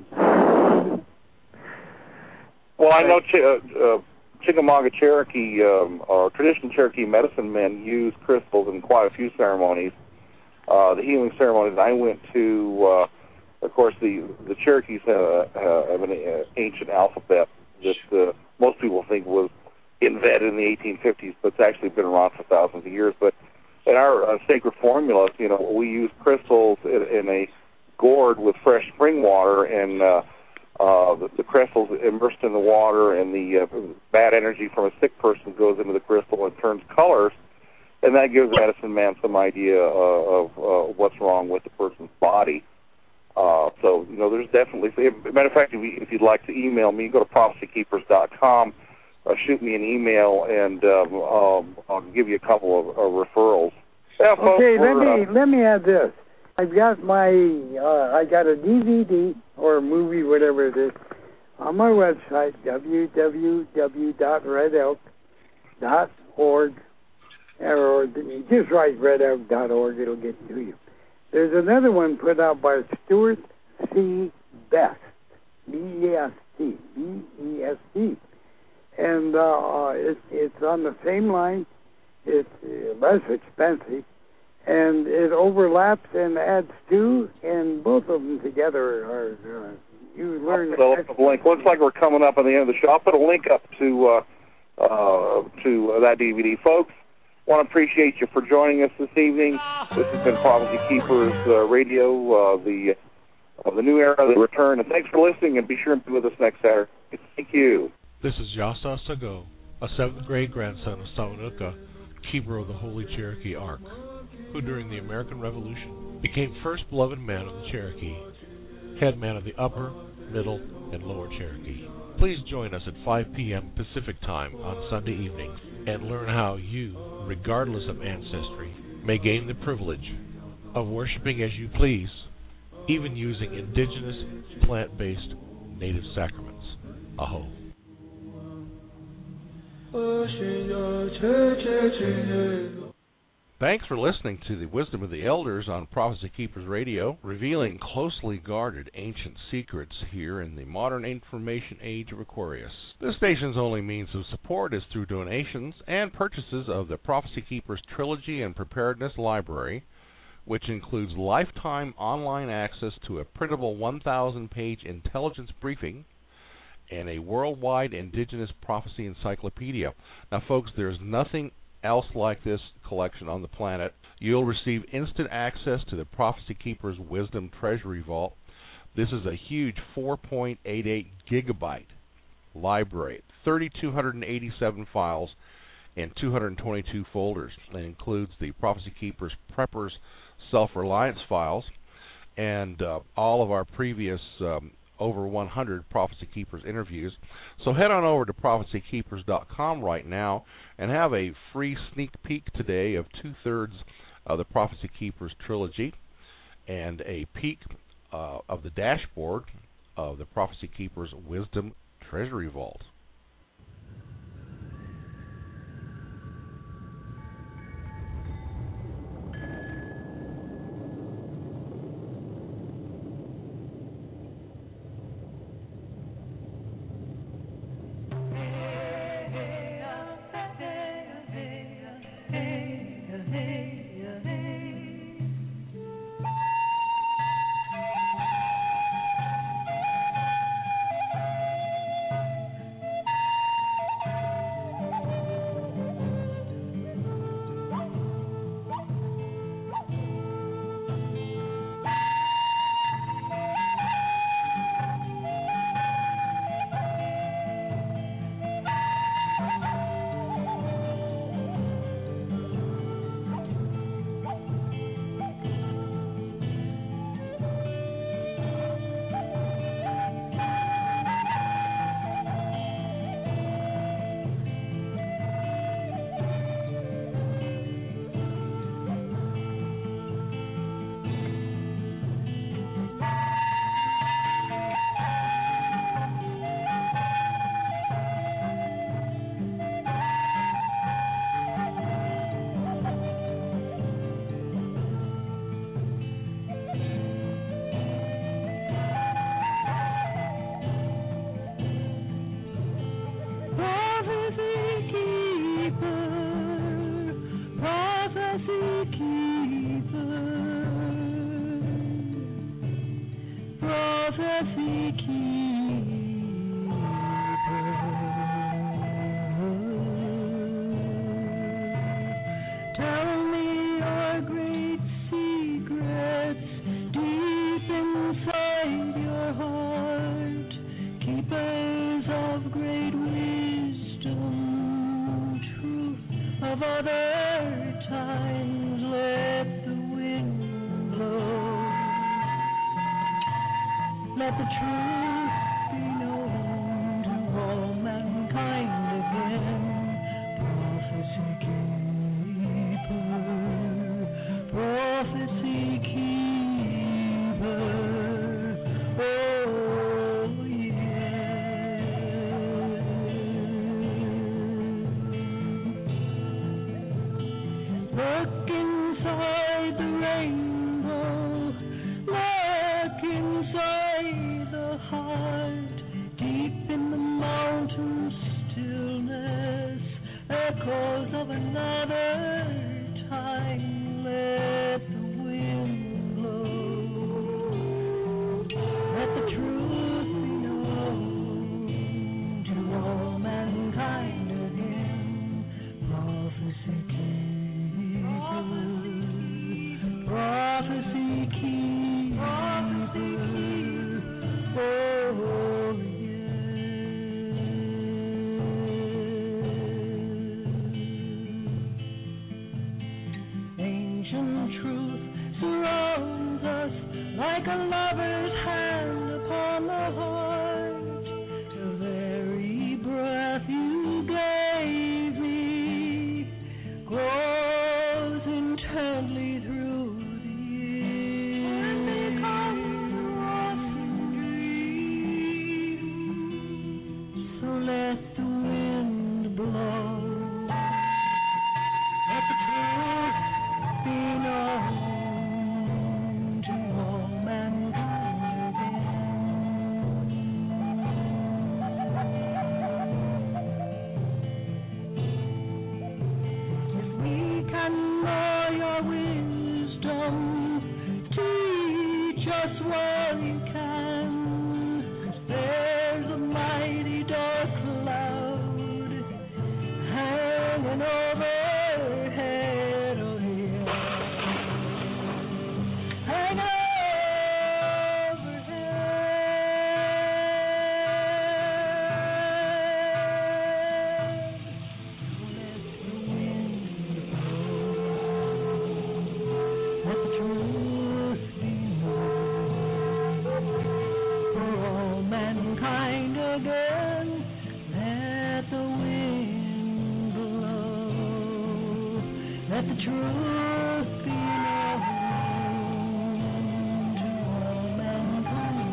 Well, I know Ch- uh, uh, Chickamauga Cherokee, um, or traditional Cherokee medicine men use crystals in quite a few ceremonies. Uh, the healing ceremonies I went to, uh, of course, the the Cherokees uh, uh, have an uh, ancient alphabet that uh, most people think was invented in the eighteen fifties, but it's actually been around for thousands of years. But in our uh, sacred formulas, you know, we use crystals in, in a gourd with fresh spring water, and uh, uh, the, the crystals immersed in the water, and the uh, bad energy from a sick person goes into the crystal and turns colors, and that gives medicine man some idea uh, of uh, what's wrong with the person's body. Uh, so, you know, there's definitely, matter of fact, if, you, if you'd like to email me, go to prophecy keepers dot com, uh, shoot me an email, and um, um, I'll give you a couple of uh, referrals. Yeah, folks, okay, let me uh, let me add this. I've got my, uh, I got a D V D or a movie, whatever it is, on my website, w w w dot red elk dot org, or just write red elk dot org, it'll get to you. There's another one put out by Stuart C. Best, B E S T, B E S T, and uh, it, it's on the same line. It's uh, less expensive, and it overlaps and adds to, and both of them together are, uh, you learn. I'll put a link. Looks like we're coming up on the end of the show. I'll put a link up to uh, uh, to uh, that D V D, folks. Want to appreciate you for joining us this evening. This has been Prophecy Keepers uh, Radio, uh, the uh, the new era, the return. And thanks for listening, and be sure to be with us next Saturday. Thank you. This is Yasa Sago a seventh grade grandson of Samanuka, keeper of the Holy Cherokee Ark, who during the American Revolution became first beloved man of the Cherokee, head man of the Upper, Middle, and Lower Cherokee. Please join us at five p.m. Pacific Time on Sunday evenings and learn how you, regardless of ancestry, may gain the privilege of worshiping as you please, even using indigenous, plant-based, native sacraments. Aho. Thanks for listening to the Wisdom of the Elders on Prophecy Keepers Radio, revealing closely guarded ancient secrets here in the modern information age of Aquarius. This station's only means of support is through donations and purchases of the Prophecy Keepers Trilogy and Preparedness Library, which includes lifetime online access to a printable one thousand page intelligence briefing and a worldwide indigenous prophecy encyclopedia. Now, folks, there's nothing else like this collection on the planet. You'll receive instant access to the Prophecy Keepers Wisdom Treasury Vault. This is a huge four point eight eight gigabyte library, three thousand two hundred eighty-seven files and two hundred twenty-two folders. It includes the Prophecy Keepers Preppers Self-Reliance files and uh, all of our previous um, over one hundred Prophecy Keepers interviews. So head on over to prophecy keepers dot com right now and have a free sneak peek today of two-thirds of the Prophecy Keepers trilogy and a peek uh, of the dashboard of the Prophecy Keepers Wisdom Treasury Vault. Deep in the mountain stillness, let the truth be known to all mankind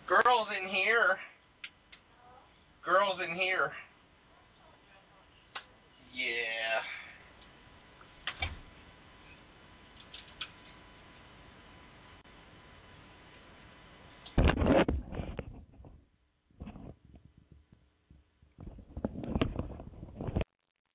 Girls in here. Girls in here. Yeah.